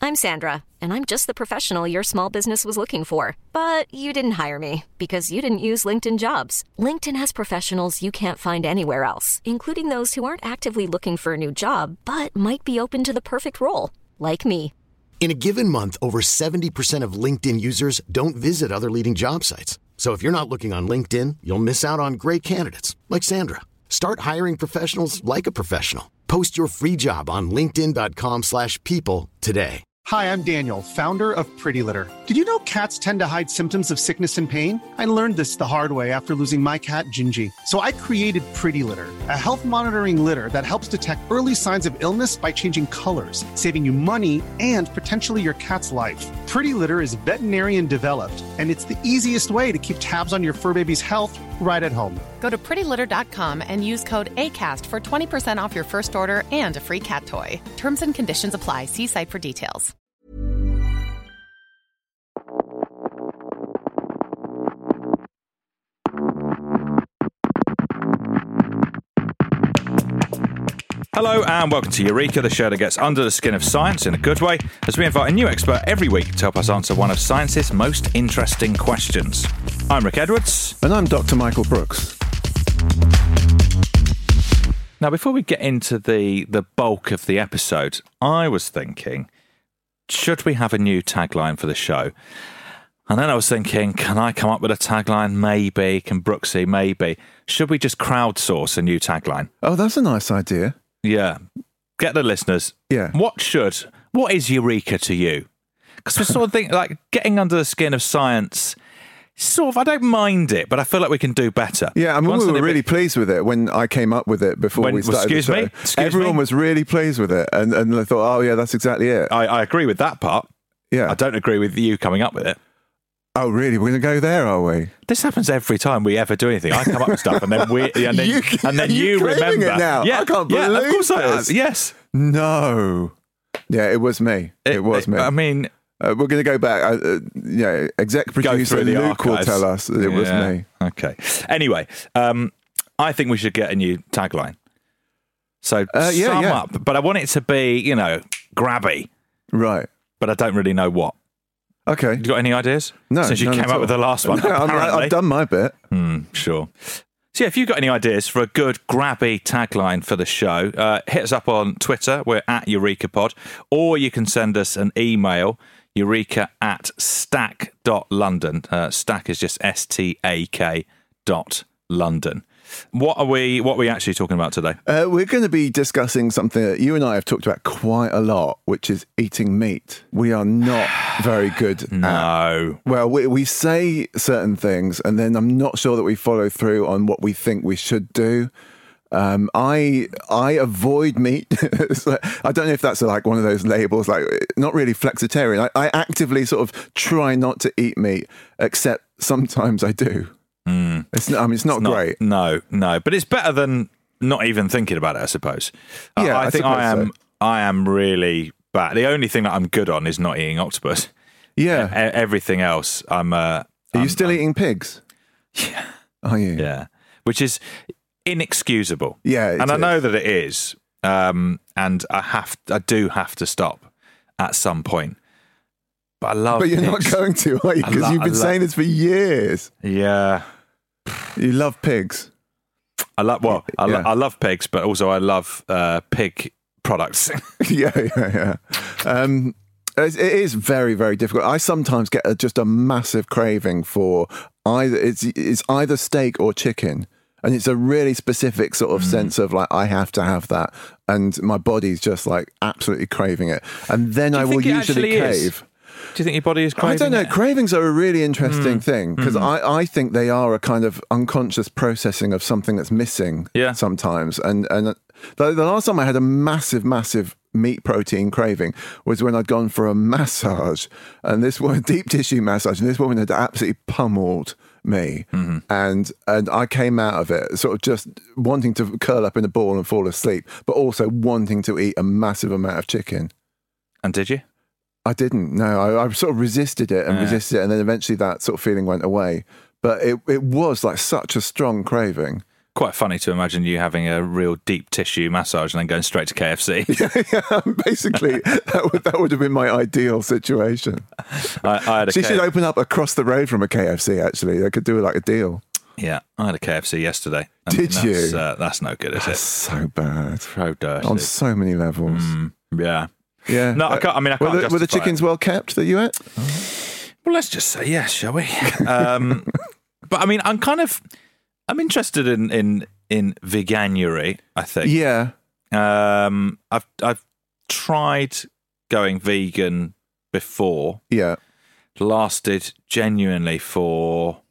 I'm Sandra, and I'm just the professional your small business was looking for. But you didn't hire me because you didn't use LinkedIn Jobs. LinkedIn has professionals you can't find anywhere else, including those who aren't actively looking for a new job, but might be open to the perfect role, like me. In a given month, over 70% of LinkedIn users don't visit other leading job sites. So if you're not looking on LinkedIn, you'll miss out on great candidates like Sandra. Start hiring professionals like a professional. Post your free job on linkedin.com/people today. Hi, I'm Daniel, founder of Pretty Litter. Did you know cats tend to hide symptoms of sickness and pain? I learned this the hard way after losing my cat, Gingy. So I created Pretty Litter, a health monitoring litter that helps detect early signs of illness by changing colors, saving you money and potentially your cat's life. Pretty Litter is veterinarian developed, and it's the easiest way to keep tabs on your fur baby's health right at home. Go to prettylitter.com and use code ACAST for 20% off your first order and a free cat toy. Terms and conditions apply. See site for details. Hello and welcome to Eureka, the show that gets under the skin of science in a good way, as we invite a new expert every week to help us answer one of science's most interesting questions. I'm Rick Edwards. And I'm Dr. Michael Brooks. Now, before we get into the bulk of the episode, I was thinking, should we have a new tagline for the show? And then I was thinking, can I come up with a tagline? Maybe. Can Brooksy? Maybe. Should we just crowdsource a new tagline? Oh, that's a nice idea. Yeah. Get the listeners. Yeah. What is Eureka to you? Because we're sort of thinking, like, getting under the skin of science, sort of, I don't mind it, but I feel like we can do better. Yeah, I mean, we were really pleased with it when I came up with it before we started the show. Everyone was really pleased with it, and I thought, oh, yeah, that's exactly it. I agree with that part. Yeah. I don't agree with you coming up with it. Oh, really? We're going to go there, are we? This happens every time we ever do anything. I come up with stuff, and then you remember it now. Yeah, I can't believe of course I am. this. Yes. No. Yeah, it was me. It was me. I mean, we're going to go back. Exec producer Luke will tell us it was me. Okay. Anyway, I think we should get a new tagline. So sum up, but I want it to be, grabby. Right. But I don't really know what. Okay. You got any ideas? No. Since you came up with the last one. No, I've done my bit. Sure. So if you've got any ideas for a good grabby tagline for the show, hit us up on Twitter. We're at EurekaPod. Or you can send us an email, eureka@stack.london. Stack is just STAK.London. What are we actually talking about today? We're going to be discussing something that you and I have talked about quite a lot, which is eating meat. We are not very good No. Well, we say certain things, and then I'm not sure that we follow through on what we think we should do. I avoid meat. I don't know if that's like one of those labels, like not really flexitarian. I actively sort of try not to eat meat, except sometimes I do. It's not great. No, but it's better than not even thinking about it, I suppose. Yeah, I think I am really bad. The only thing that I'm good on is not eating octopus. Yeah. Everything else, Are you still eating pigs? Yeah. Are you? Yeah. Which is inexcusable. Yeah. And I know that it is. And I do have to stop at some point. But I love But you're pigs. not going to, are you? Because you've been saying this for years. Yeah. You love pigs. I love pigs, but also I love pig products. Yeah. It is very, very difficult. I sometimes get just a massive craving for it's either steak or chicken. And it's a really specific sort of sense of like, I have to have that. And my body's just like absolutely craving it. And then I will usually cave. Do you think your body is craving? I don't know. it? Cravings are a really interesting thing because I think they are a kind of unconscious processing of something that's missing sometimes. And the last time I had a massive meat protein craving was when I'd gone for a massage, and this was a deep tissue massage, and this woman had absolutely pummeled me, and I came out of it sort of just wanting to curl up in a ball and fall asleep, but also wanting to eat a massive amount of chicken. And did you? I didn't. No, I sort of resisted it, and then eventually that sort of feeling went away. But it was like such a strong craving. quite funny to imagine you having a real deep tissue massage and then going straight to KFC. Basically, that would have been my ideal situation. She should open up across the road from a KFC, actually. They could do like a deal. Yeah, I had a KFC yesterday. Did you? That's no good, is it? That's so bad. So dirty. On so many levels. Yeah. Yeah. No, I can't. I mean, I can't. Were the chickens well kept that you ate? Well, let's just say yes, shall we? But I mean, I'm interested in veganuary, I think. Yeah. I've tried going vegan before. Yeah. Lasted genuinely for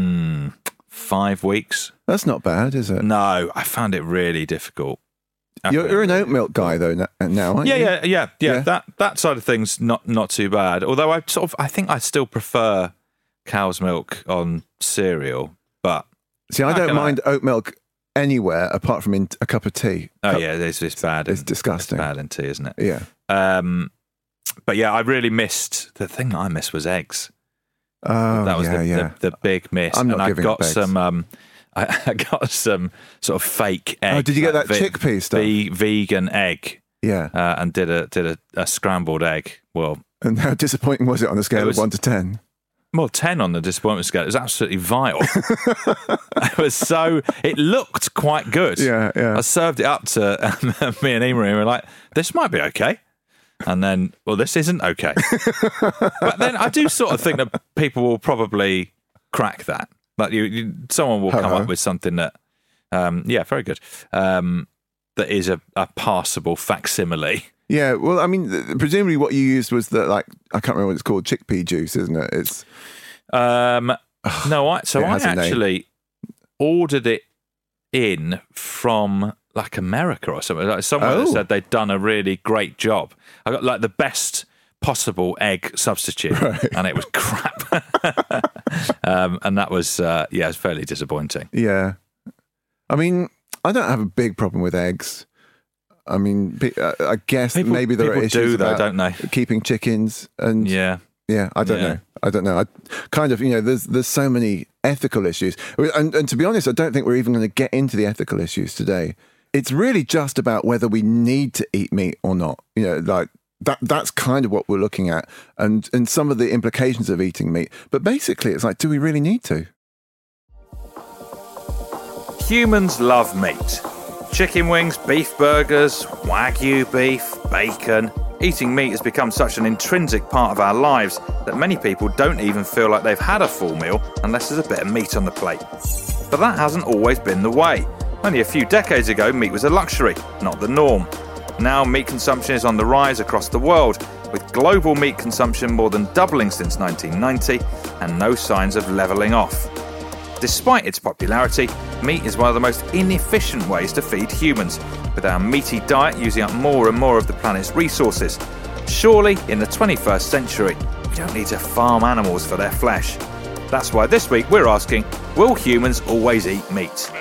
5 weeks. That's not bad, is it? No, I found it really difficult. You're an oat milk guy though now, aren't you? Yeah. That side of things not too bad. Although I think I still prefer cow's milk on cereal. But see, I don't mind oat milk anywhere apart from in a cup of tea. It's bad. It's disgusting. It's bad in tea, isn't it? Yeah. But yeah, I really missed the thing that I missed was eggs. Oh, that was the big miss. I'm not and giving I got up eggs. some. I got some sort of fake egg. Oh, did you get that chickpea stuff? Vegan egg. Yeah. And did a scrambled egg. Well, and how disappointing was it on a scale of 1 to 10? Well, 10 on the disappointment scale. It was absolutely vile. It looked quite good. Yeah. I served it up to me and Emery, and we were like, this might be okay. And then, well, this isn't okay. But then I do sort of think that people will probably crack that. Like someone will come up with something that, very good, that is a passable facsimile. Yeah, well, I mean, presumably what you used was I can't remember what it's called, chickpea juice, isn't it? It's I actually ordered it in from like America or something. Like someone that said they'd done a really great job. I got like the best possible egg substitute, and it was crap. And that was it's fairly disappointing. Yeah, I mean, I don't have a big problem with eggs. I mean, I guess maybe there are issues about don't they? Keeping chickens and I don't know. I kind of, there's so many ethical issues, and to be honest, I don't think we're even going to get into the ethical issues today. It's really just about whether we need to eat meat or not. Like that's kind of what we're looking at, and some of the implications of eating meat. But basically, it's like, do we really need to? Humans love meat. Chicken wings, beef burgers, Wagyu beef, bacon. Eating meat has become such an intrinsic part of our lives that many people don't even feel like they've had a full meal unless there's a bit of meat on the plate. But that hasn't always been the way. Only a few decades ago, meat was a luxury, not the norm. Now, meat consumption is on the rise across the world, with global meat consumption more than doubling since 1990 and no signs of levelling off. Despite its popularity, meat is one of the most inefficient ways to feed humans, with our meaty diet using up more and more of the planet's resources. Surely, in the 21st century, we don't need to farm animals for their flesh. That's why this week we're asking, will humans always eat meat?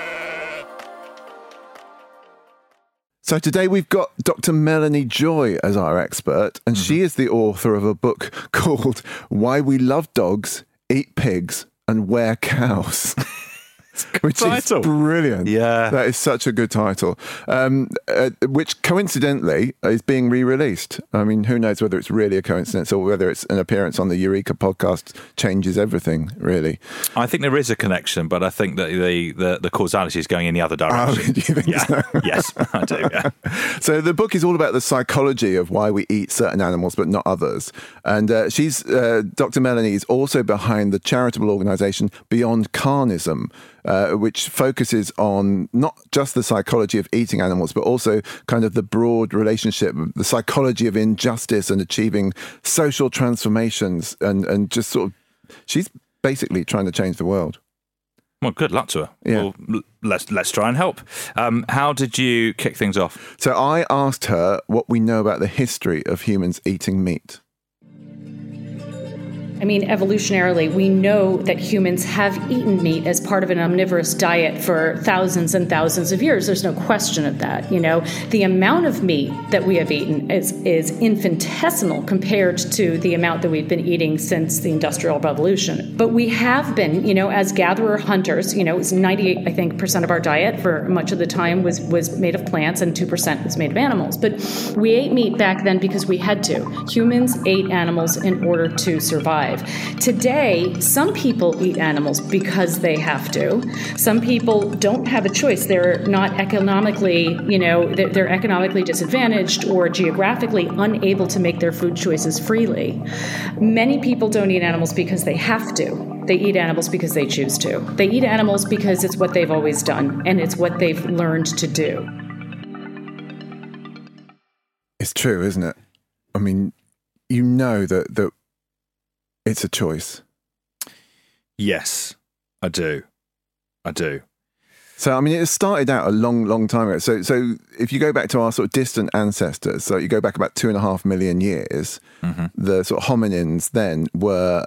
So today we've got Dr. Melanie Joy as our expert, and she is the author of a book called Why We Love Dogs, Eat Pigs, and Wear Cows. Which title. Is brilliant. Yeah. That is such a good title. Which coincidentally is being re-released. I mean, who knows whether it's really a coincidence or whether it's an appearance on the Eureka podcast changes everything, really. I think there is a connection, but I think that the causality is going in the other direction. Oh, do you think so? Yes, I do, yeah. So the book is all about the psychology of why we eat certain animals but not others. And Dr. Melanie is also behind the charitable organisation Beyond Carnism, which focuses on not just the psychology of eating animals, but also kind of the broad relationship, the psychology of injustice and achieving social transformations, and just sort of, she's basically trying to change the world. Well, good luck to her. Yeah. Well, let's try and help. How did you kick things off? So I asked her what we know about the history of humans eating meat. I mean, evolutionarily, we know that humans have eaten meat as part of an omnivorous diet for thousands and thousands of years. There's no question of that. The amount of meat that we have eaten is infinitesimal compared to the amount that we've been eating since the Industrial Revolution. But we have been, as gatherer hunters, it was 98, I think, % of our diet for much of the time was made of plants and 2% was made of animals. But we ate meat back then because we had to. Humans ate animals in order to survive. Today, some people eat animals because they have to. Some people don't have a choice. They're not economically, they're economically disadvantaged or geographically unable to make their food choices freely. Many people don't eat animals because they have to. They eat animals because they choose to. They eat animals because it's what they've always done and it's what they've learned to do. It's true, isn't it? I mean, that it's a choice. Yes, I do. So, I mean, it started out a long, long time ago. So if you go back to our sort of distant ancestors, so you go back about 2.5 million years, the sort of hominins then were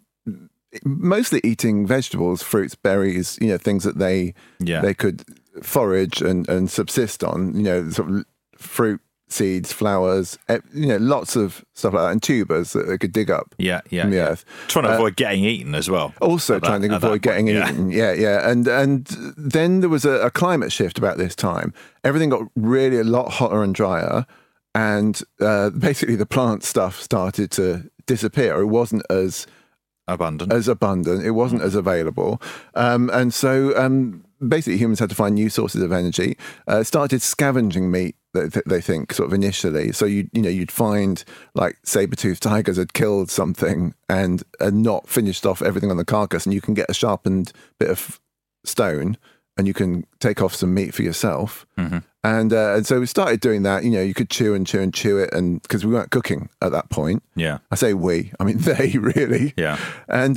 mostly eating vegetables, fruits, berries, things that they could forage and subsist on, sort of fruit, seeds, flowers, lots of stuff like that, and tubers that they could dig up from the earth. Trying to avoid getting eaten as well. Also trying to avoid getting eaten. Yeah. And then there was a climate shift about this time. Everything got really a lot hotter and drier, and basically the plant stuff started to disappear. It wasn't as abundant. It wasn't as available. And so basically humans had to find new sources of energy, started scavenging meat, they think, sort of initially. So you'd find like saber-toothed tigers had killed something and not finished off everything on the carcass, and you can get a sharpened bit of stone and you can take off some meat for yourself. And so we started doing that. You could chew and chew it, and because we weren't cooking at that point. Yeah, I say we, I mean they really. Yeah, and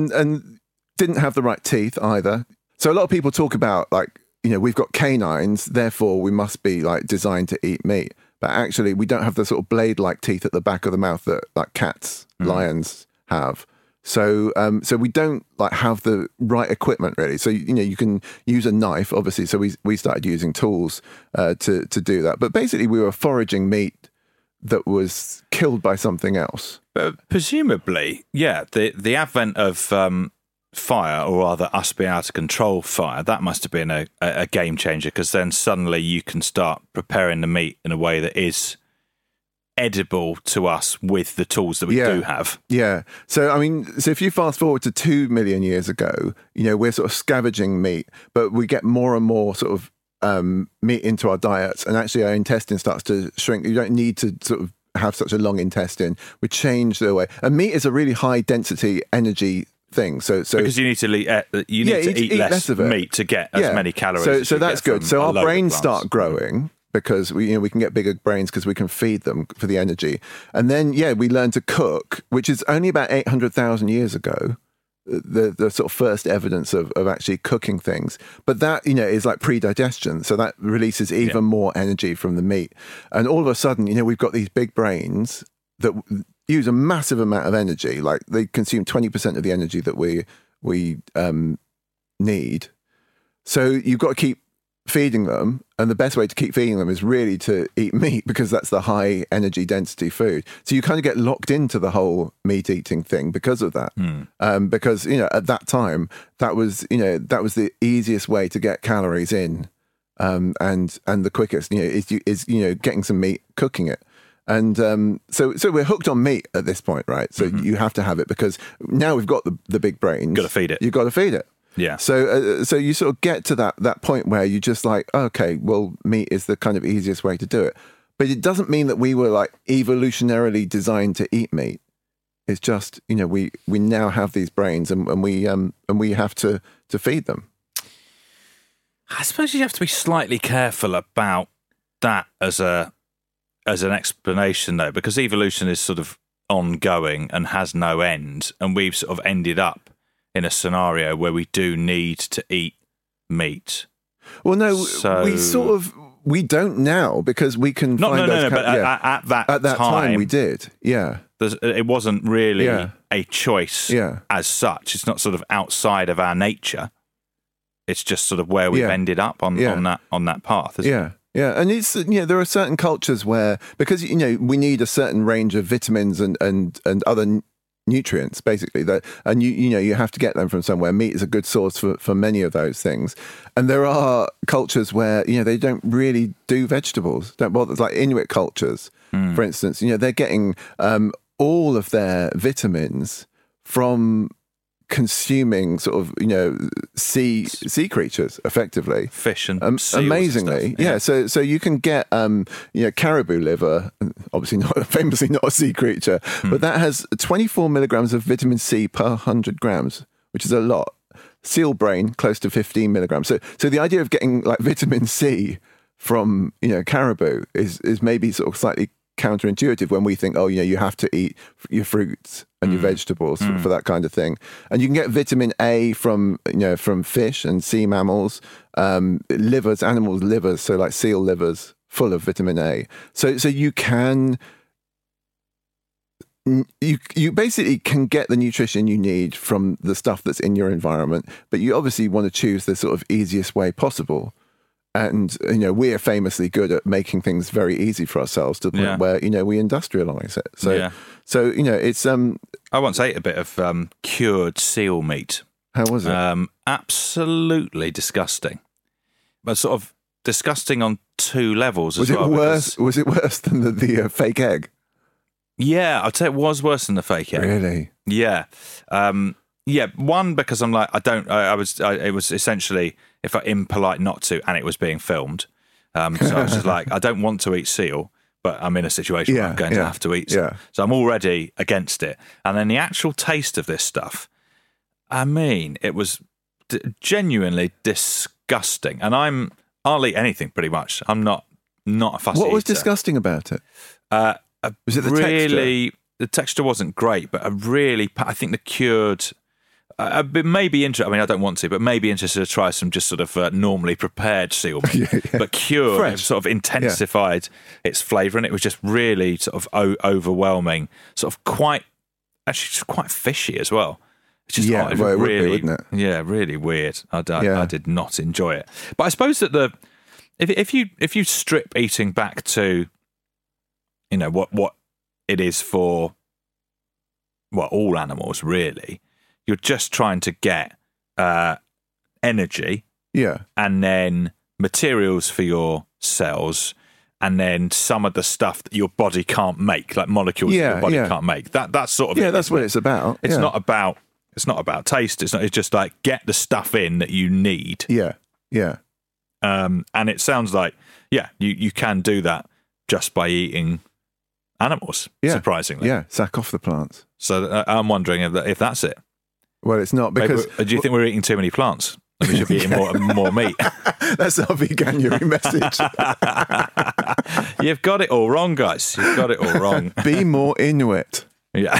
didn't have the right teeth either. So a lot of people talk about like, we've got canines, therefore we must be like designed to eat meat. But actually we don't have the sort of blade-like teeth at the back of the mouth that like cats, lions have. So we don't like have the right equipment really. So, you can use a knife, obviously. So we started using tools to do that. But basically we were foraging meat that was killed by something else. But presumably, the advent of fire, or rather us being able to control fire, that must have been a game changer, because then suddenly you can start preparing the meat in a way that is edible to us with the tools that we do have. Yeah. So, I mean, if you fast forward to 2 million years ago, we're sort of scavenging meat, but we get more and more sort of meat into our diets, and actually our intestine starts to shrink. You don't need to sort of have such a long intestine. We change the way. And meat is a really high density energy thing. So because you need to eat less of meat to get as many calories. So that's good. So our brains start growing because we can get bigger brains because we can feed them for the energy. And then we learn to cook, which is only about 800,000 years ago. The sort of first evidence of actually cooking things. But that, is like pre-digestion. So that releases even more energy from the meat. And all of a sudden, we've got these big brains that use a massive amount of energy. Like they consume 20% of the energy that we need. So you've got to keep feeding them, and the best way to keep feeding them is really to eat meat, because that's the high energy density food. So you kind of get locked into the whole meat eating thing because of that. Because at that time that was the easiest way to get calories in, and the quickest is getting some meat, cooking it. And so we're hooked on meat at this point, right? So you have to have it, because now we've got the big brains. Got to feed it. You've got to feed it. Yeah. So you sort of get to that point where you just like, okay, well, meat is the kind of easiest way to do it. But it doesn't mean that we were like evolutionarily designed to eat meat. It's just, we now have these brains, and we have to feed them. I suppose you have to be slightly careful about that as an explanation, though, because evolution is sort of ongoing and has no end, and we've sort of ended up in a scenario where we do need to eat meat. Well, no, we don't now because we can find those. But at that time we did. Yeah, it wasn't really a choice as such. It's not sort of outside of our nature. It's just sort of where we've ended up on that path. Isn't it? Yeah, and it's there are certain cultures where, because we need a certain range of vitamins and other nutrients basically, that, and you have to get them from somewhere. Meat is a good source for many of those things, and there are cultures where they don't really do vegetables, don't bother, like Inuit cultures, for instance. They're getting all of their vitamins from consuming sort of sea creatures, effectively, fish and seals amazingly and stuff. So you can get caribou liver, obviously famously not a sea creature, but that has 24 milligrams of vitamin C per 100 grams, which is a lot. Seal brain close to 15 milligrams. So the idea of getting like vitamin C from caribou is maybe sort of slightly counterintuitive when we think, you have to eat your fruits and your vegetables for that kind of thing. And you can get vitamin A from fish and sea mammals, livers, animals' livers, so like seal livers, full of vitamin A. So you can you basically can get the nutrition you need from the stuff that's in your environment, but you obviously want to choose the sort of easiest way possible. And we are famously good at making things very easy for ourselves to the point where we industrialize it. So it's I once ate a bit of cured seal meat. How was it? Absolutely disgusting, but sort of disgusting on two levels as well. Was it worse than the fake egg? Yeah, I'd say it was worse than the fake egg. Really? Yeah. One, because I'm like, it was essentially, if I'm impolite not to, and it was being filmed. So I was just like, I don't want to eat seal, but I'm in a situation where I'm going to have to eat some. So I'm already against it. And then the actual taste of this stuff, I mean, it was genuinely disgusting. And I'll eat anything pretty much. I'm not a fussy What was eater. disgusting about it? Was it the texture? texture? The texture wasn't great, but I think the cured... It may be interesting. I mean, I don't want to, but maybe interested to try some just sort of normally prepared seal meat, but cured, sort of intensified its flavour, and it was just really sort of overwhelming, sort of quite fishy as well. It's just it really, would be, wouldn't it? Yeah, really weird. I did not enjoy it. But I suppose that if you strip eating back to what it is for all animals really. You're just trying to get energy, and then materials for your cells, and then some of the stuff that your body can't make, like molecules that your body can't make. That's sort of that's what it's about. It's not about taste. It's just like get the stuff in that you need. And it sounds like you can do that just by eating animals. Surprisingly, sack off the plants. So I'm wondering if that's it. Well, it's not because... Do you think we're eating too many plants? And we should be eating more meat? That's our veganuary message. You've got it all wrong, guys. You've got it all wrong. Be more Inuit. Yeah.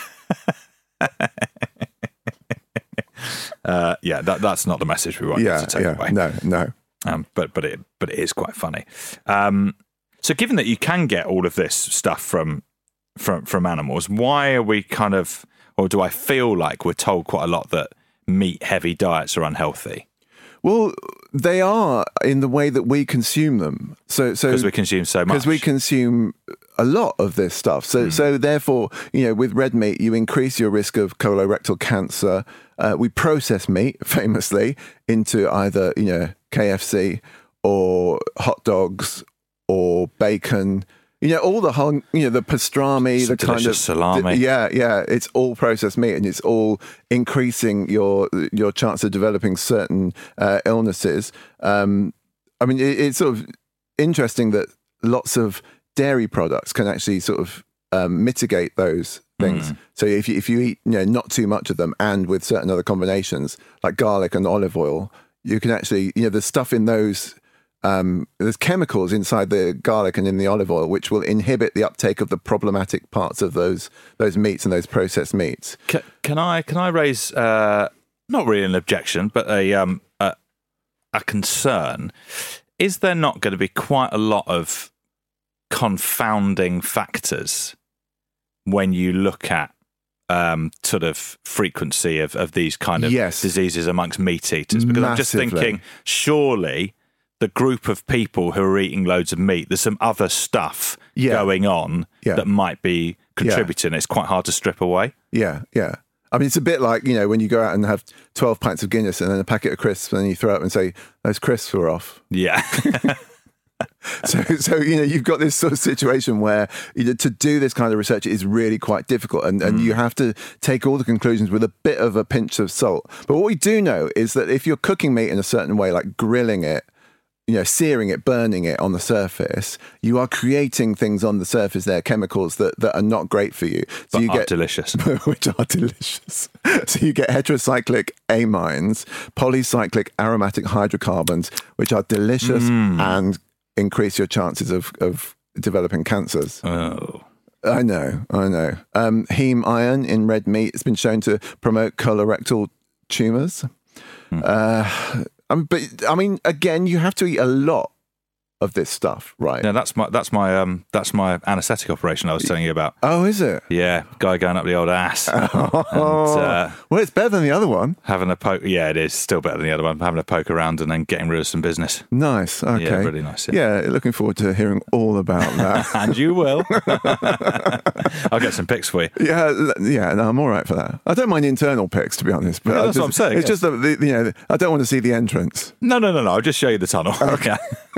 That's not the message we want you to take away. No. But it is quite funny. So given that you can get all of this stuff from animals, why are we kind of... Or do I feel like we're told quite a lot that meat-heavy diets are unhealthy? Well, they are in the way that we consume them. So because we consume so much. Because we consume a lot of this stuff. So therefore, with red meat, you increase your risk of colorectal cancer. We process meat, famously, into either KFC or hot dogs or bacon. All the whole, the pastrami, the kind of salami. It's all processed meat, and it's all increasing your chance of developing certain illnesses. I mean, it's sort of interesting that lots of dairy products can actually sort of mitigate those things. So if you eat not too much of them, and with certain other combinations like garlic and olive oil, you can actually there's stuff in those. There's chemicals inside the garlic and in the olive oil which will inhibit the uptake of the problematic parts of those meats and those processed meats. Can I raise not really an objection, but a concern? is there not going to be quite a lot of confounding factors when you look at sort of frequency of these kind of diseases amongst meat eaters? Because I'm just thinking, surely the group of people who are eating loads of meat, there's some other stuff going on that might be contributing. It's quite hard to strip away. Yeah. I mean, it's a bit like, when you go out and have 12 pints of Guinness and then a packet of crisps, and then you throw it up and say, those crisps were off. Yeah. So you've got this sort of situation where to do this kind of research is really quite difficult, and you have to take all the conclusions with a bit of a pinch of salt. But what we do know is that if you're cooking meat in a certain way, like grilling it, searing it, burning it on the surface, you are creating things on the surface there, chemicals that are not great for you. So you get delicious. Which are delicious. So you get heterocyclic amines, polycyclic aromatic hydrocarbons, which are delicious and increase your chances of developing cancers. Oh. I know. Heme iron in red meat has been shown to promote colorectal tumours. But I mean, again, you have to eat a lot of this stuff, right? Yeah, that's my anaesthetic operation I was telling you about. Oh, is it? Yeah, guy going up the old ass. Well, it's better than the other one. Having a poke. Yeah, it is still better than the other one. Having a poke around and then getting rid of some business. Nice. Okay. Yeah, really nice. Yeah, looking forward to hearing all about that. And you will. I'll get some pics for you. Yeah. No, I'm all right for that. I don't mind internal pics, to be honest. But that's what I'm saying. It's just that I don't want to see the entrance. No. I'll just show you the tunnel. Okay.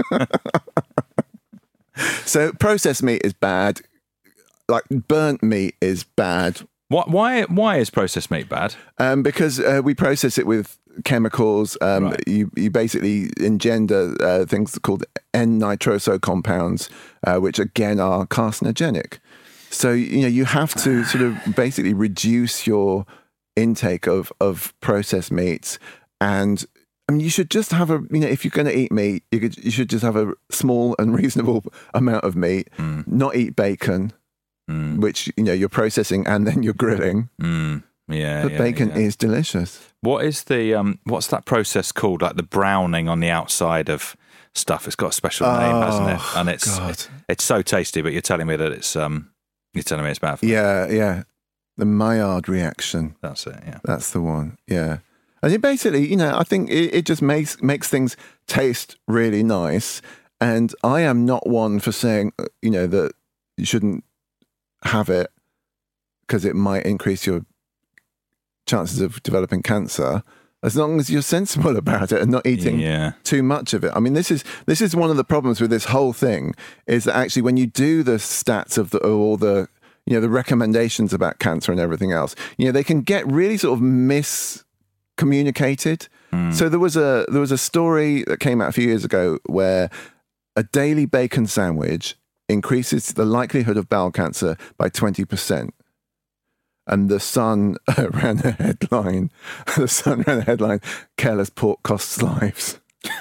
So processed meat is bad. Like burnt meat is bad. Why is processed meat bad? Because we process it with chemicals. Right. You basically engender things called N-nitroso compounds, which again are carcinogenic. So you have to sort of basically reduce your intake of processed meats, and I mean, you should just have if you're going to eat meat, you should just have a small and reasonable amount of meat. Not eat bacon, which you're processing and then you're grilling. But bacon is delicious. What is the what's that process called? Like the browning on the outside of stuff. It's got a special name, hasn't it? And it's so tasty. But you're telling me that it's bad for me. Yeah. The Maillard reaction. That's it. Yeah, that's the one. Yeah. And it basically, I think it just makes things taste really nice. And I am not one for saying, that you shouldn't have it because it might increase your chances of developing cancer, as long as you're sensible about it and not eating too much of it. I mean, this is one of the problems with this whole thing, is that actually when you do the stats of the recommendations about cancer and everything else, they can get really sort of miscommunicated. So there was a story that came out a few years ago where a daily bacon sandwich increases the likelihood of bowel cancer by 20%. And the Sun ran a headline. Careless pork costs lives.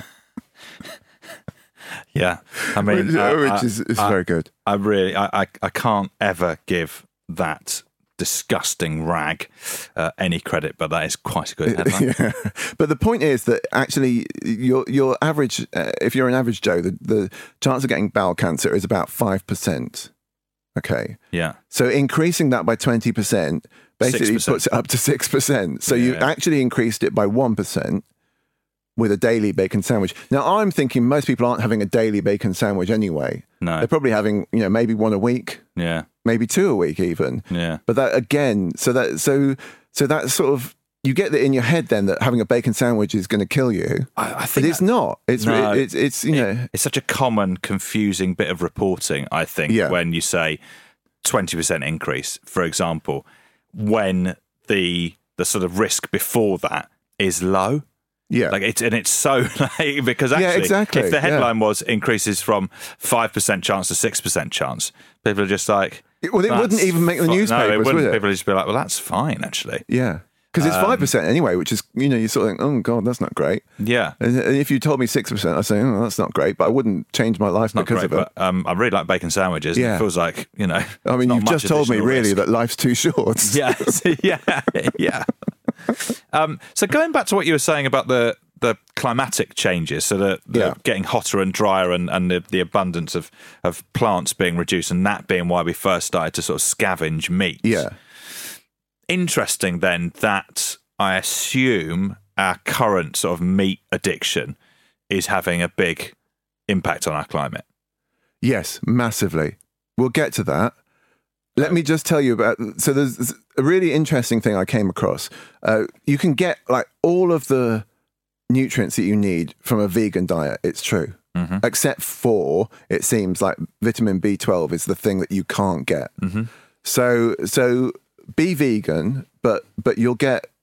Yeah, I mean, which is very good. I can't ever give that disgusting rag any credit, but that is quite a good headline. Yeah. But the point is that actually your average, if you're an average Joe, the chance of getting bowel cancer is about 5%. Okay. Yeah. So increasing that by 20% basically 6%. puts it up to 6%. So you actually increased it by 1% with a daily bacon sandwich. Now, I'm thinking most people aren't having a daily bacon sandwich anyway. No. They're probably having, maybe one a week. Yeah. Maybe two a week even. Yeah. But that again, so that sort of, you get that in your head then that having a bacon sandwich is going to kill you. I think but it's not. It's it's such a common, confusing bit of reporting, I think, when you say 20% increase, for example, when the sort of risk before that is low. Yeah. It's so because actually exactly. If the headline was increases from 5% chance to 6% chance, people are just like, well, it wouldn't even make the newspapers, would it? People would just be like, well, that's fine, actually. Yeah. Because it's 5% anyway, which is, you sort of think, oh, God, that's not great. Yeah. And if you told me 6%, I'd say, oh, that's not great, but I wouldn't change my life because of it. But I really like bacon sandwiches. Yeah. It feels like, I mean, you've just told me, really, that life's too short. Yeah. Yeah. So going back to what you were saying about the the climatic changes, so the getting hotter and drier, and the abundance of plants being reduced, and that being why we first started to sort of scavenge meat. Yeah. Interesting then that I assume our current sort of meat addiction is having a big impact on our climate. Yes, massively. We'll get to that. Let me just tell you about, so there's a really interesting thing I came across. You can get like all of the nutrients that you need from a vegan diet, it's true. Mm-hmm. Except for, it seems like vitamin B12 is the thing that you can't get. Mm-hmm. So be vegan, but you'll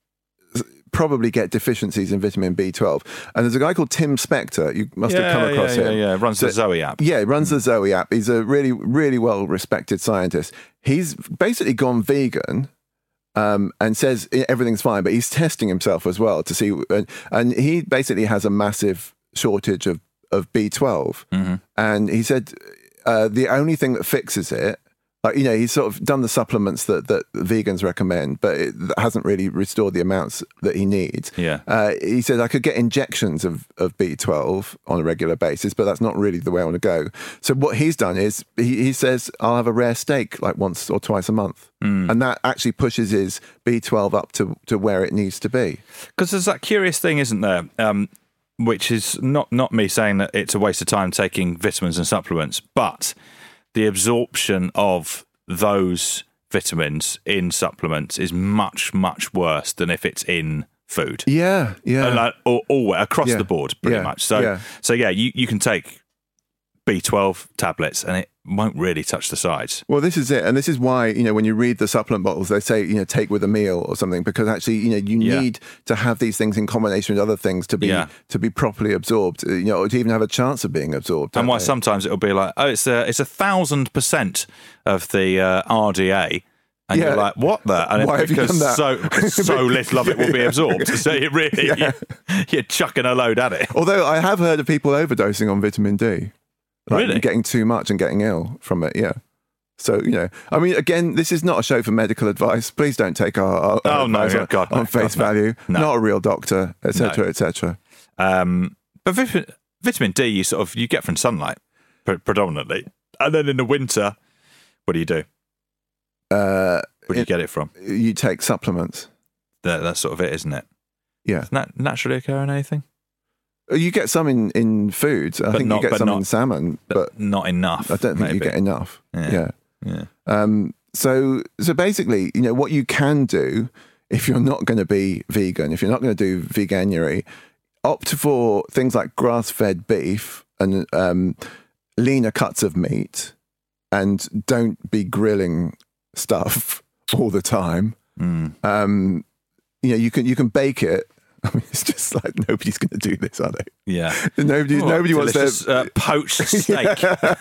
probably get deficiencies in vitamin B12. And there's a guy called Tim Spector. You must have come across him. Yeah, runs the Zoe app. Yeah, runs the Zoe app. He's a really, really well-respected scientist. He's basically gone vegan and says everything's fine, but he's testing himself as well to see. And he basically has a massive shortage of B12. Mm-hmm. And he said the only thing that fixes it, he's sort of done the supplements that vegans recommend, but it hasn't really restored the amounts that he needs. Yeah. He said, I could get injections of B12 on a regular basis, but that's not really the way I want to go. So what he's done is he says, I'll have a rare steak like once or twice a month. Mm. And that actually pushes his B12 up to where it needs to be. Because there's that curious thing, isn't there? Which is not me saying that it's a waste of time taking vitamins and supplements, but the absorption of those vitamins in supplements is much, much worse than if it's in food. Yeah, yeah. Or across the board, pretty much. So you can take B12 tablets and it won't really touch the sides. Well, this is it. And this is why, when you read the supplement bottles, they say, take with a meal or something, because actually, you need to have these things in combination with other things to be properly absorbed, or to even have a chance of being absorbed. And why sometimes it'll be like, it's 1,000% of the RDA. And you're like, what the? And why have you done that? So little of it will be absorbed. So you really, you're chucking a load at it. Although I have heard of people overdosing on vitamin D. Really? Getting too much and getting ill from it, yeah. So, I mean, again, this is not a show for medical advice. Please don't take our advice on face value. No. Not a real doctor, etc., etc. But vitamin D, you get from sunlight predominantly, and then in the winter, what do you do? Where do you get it from? You take supplements. That's sort of it, isn't it? Yeah. Doesn't that naturally occur in anything? You get some in foods. I think you get some in salmon, but not enough. I don't think you get enough. Yeah. So basically, what you can do if you're not going to be vegan, if you're not going to do veganuary, opt for things like grass-fed beef and leaner cuts of meat, and don't be grilling stuff all the time. Mm. You can bake it. I mean, it's just like nobody's going to do this, are they? Yeah. Nobody wants their poached steak.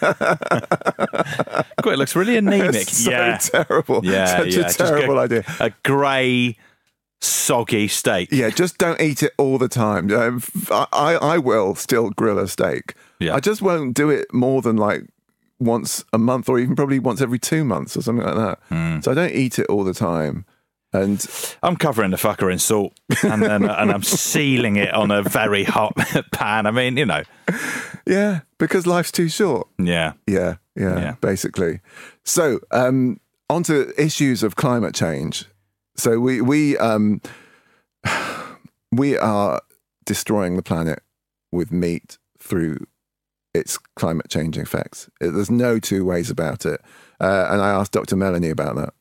God, it looks really anemic. Terrible. Yeah, Such a terrible idea. A grey, soggy steak. Yeah, just don't eat it all the time. I will still grill a steak. Yeah. I just won't do it more than like once a month, or even probably once every 2 months or something like that. Mm. So I don't eat it all the time. And I'm covering the fucker in salt and I'm sealing it on a very hot pan. I mean, Yeah, because life's too short. Yeah, basically. So, on to issues of climate change. So we are destroying the planet with meat through its climate changing effects. There's no two ways about it. And I asked Dr. Melanie about that.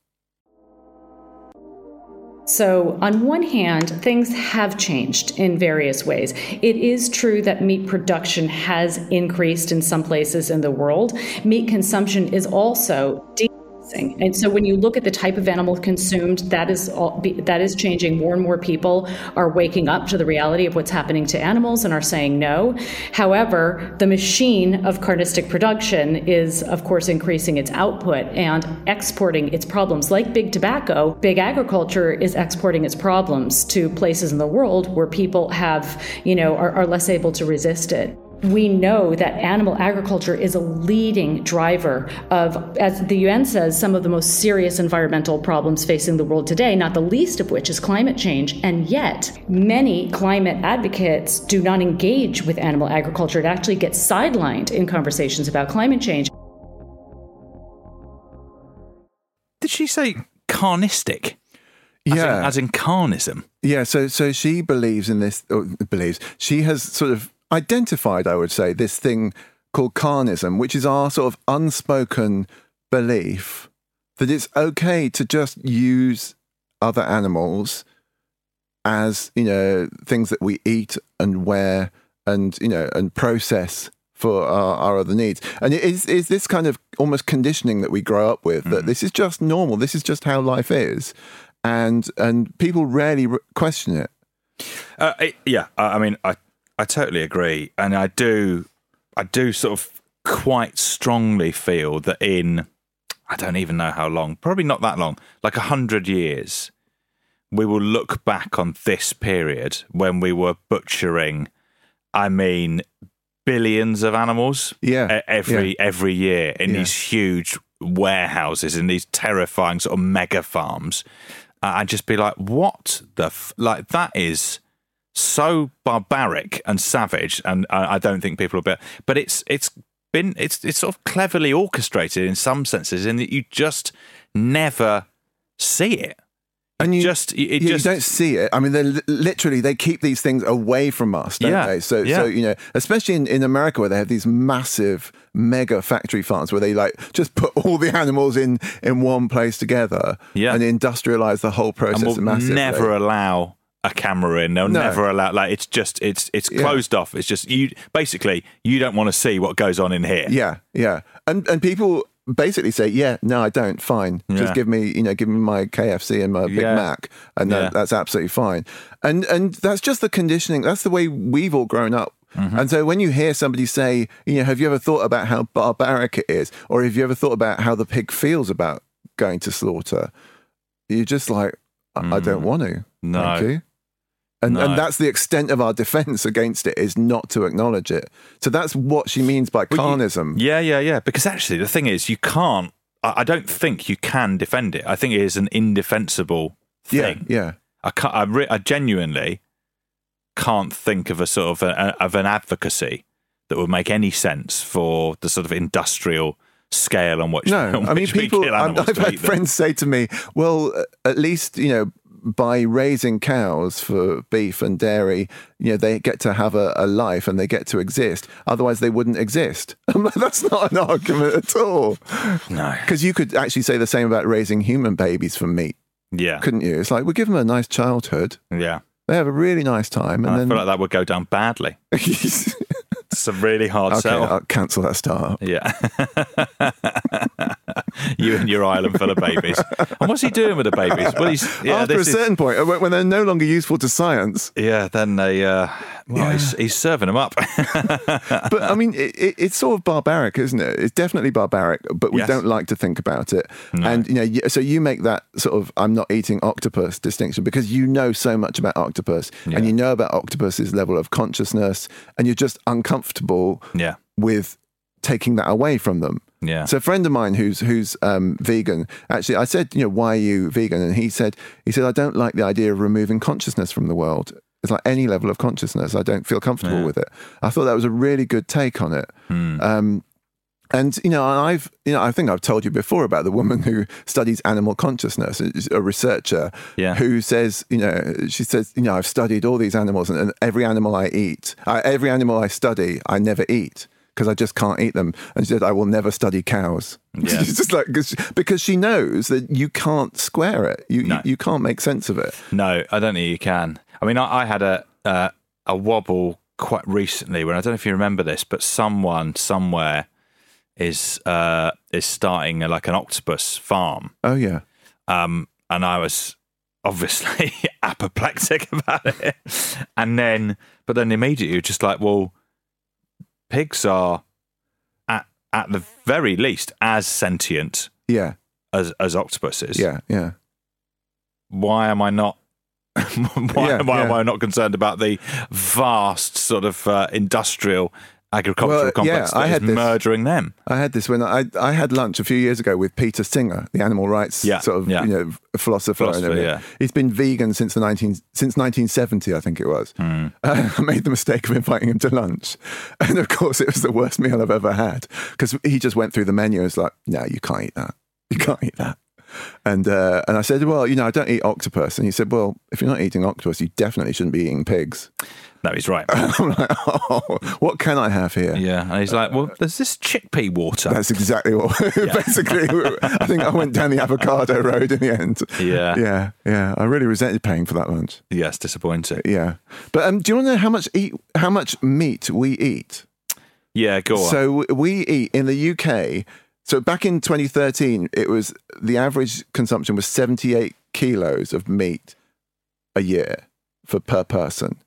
So on one hand, things have changed in various ways. It is true that meat production has increased in some places in the world. Meat consumption is also decreasing. And so when you look at the type of animal consumed, that is changing. More and more people are waking up to the reality of what's happening to animals and are saying no. However, the machine of carnistic production is, of course, increasing its output and exporting its problems. Like big tobacco, big agriculture is exporting its problems to places in the world where people have, are less able to resist it. We know that animal agriculture is a leading driver of, as the UN says, some of the most serious environmental problems facing the world today, not the least of which is climate change. And yet, many climate advocates do not engage with animal agriculture. It actually gets sidelined in conversations about climate change. Did she say carnistic? Yeah. As in carnism? Yeah, so she believes in this, she has sort of identified, I would say, this thing called carnism, which is our sort of unspoken belief that it's okay to just use other animals as, things that we eat and wear and, and process for our other needs. And it is this kind of almost conditioning that we grow up with, that this is just normal, this is just how life is. And people rarely question it. I totally agree, and I do sort of quite strongly feel that in, I don't even know how long, probably not that long, like 100 years, we will look back on this period when we were butchering, billions of animals every year in these huge warehouses, in these terrifying sort of mega farms, and just be like, what the that is so barbaric and savage, and I don't think people will be. But it's sort of cleverly orchestrated in some senses, in that you just never see it. And you don't see it. I mean, they keep these things away from us, don't they? So especially in America, where they have these massive mega factory farms where they just put all the animals in one place together and industrialize the whole process massively. Never allow a camera in. They'll never allow, it's closed off. It's just you don't want to see what goes on in here. Yeah. And people basically say, no, I don't, fine. Just give me my KFC and my Big Mac, and that's absolutely fine. And that's just the conditioning. That's the way we've all grown up. Mm-hmm. And so when you hear somebody say, have you ever thought about how barbaric it is? Or have you ever thought about how the pig feels about going to slaughter? You're just like, I don't want to. No. Thank you. And that's the extent of our defense against it, is not to acknowledge it. So that's what she means by carnism. Yeah. Because actually, the thing is, you can't. I don't think you can defend it. I think it is an indefensible thing. Yeah. I genuinely can't think of a sort of an advocacy that would make any sense for the sort of industrial scale on which. No, I mean, people. I've had friends say to me, "Well, at least by raising cows for beef and dairy, they get to have a life and they get to exist. Otherwise, they wouldn't exist." I'm like, that's not an argument at all. No. Because you could actually say the same about raising human babies from meat. Yeah. Couldn't you? It's like, we give them a nice childhood. Yeah. They have a really nice time. And I feel like that would go down badly. It's a really hard sell. I'll cancel that startup. Yeah. You and your island full of babies. And what's he doing with the babies? Well, after a certain point, when they're no longer useful to science. Yeah, then they. He's serving them up. But I mean, it's sort of barbaric, isn't it? It's definitely barbaric, but we don't like to think about it. No. And so you make that sort of "I'm not eating octopus" distinction because you know so much about octopus, and you know about octopus's level of consciousness, and you're just uncomfortable with taking that away from them. Yeah. So a friend of mine who's vegan, actually, I said, why are you vegan? And he said, I don't like the idea of removing consciousness from the world. It's like any level of consciousness. I don't feel comfortable with it. I thought that was a really good take on it. And I think I've told you before about the woman who studies animal consciousness, a researcher who says, she says, I've studied all these animals, and every animal I eat, every animal I study, I never eat, because I just can't eat them. And she said, I will never study cows. Yeah. It's just like, because she knows that you can't square it. You can't make sense of it. No, I don't think you can. I mean, I had a wobble quite recently when, I don't know if you remember this, but someone somewhere is starting like an octopus farm. Oh, yeah. And I was obviously apoplectic about it. But then immediately you're just like, well, pigs are at the very least as sentient as octopuses. Yeah. Why am I not why am I not concerned about the vast sort of industrial agricultural complex that is murdering them. I had this when I had lunch a few years ago with Peter Singer, the animal rights philosopher. And everything. He's been vegan since 1970, I think it was. I made the mistake of inviting him to lunch, and of course it was the worst meal I've ever had, because he just went through the menu and was like, "No, you can't eat that. You can't eat that." And I said, "Well, I don't eat octopus." And he said, "Well, if you're not eating octopus, you definitely shouldn't be eating pigs." No, he's right. I'm like, "Oh, what can I have here?" Yeah, and he's like, "Well, there's this chickpea water." That's exactly what. Basically, I think I went down the avocado road in the end. Yeah. I really resented paying for that lunch. Yes, disappointing. Yeah, but do you want to know how much meat we eat? Yeah, go on. So we eat in the UK. So back in 2013, the average consumption was 78 kilos of meat a year per person.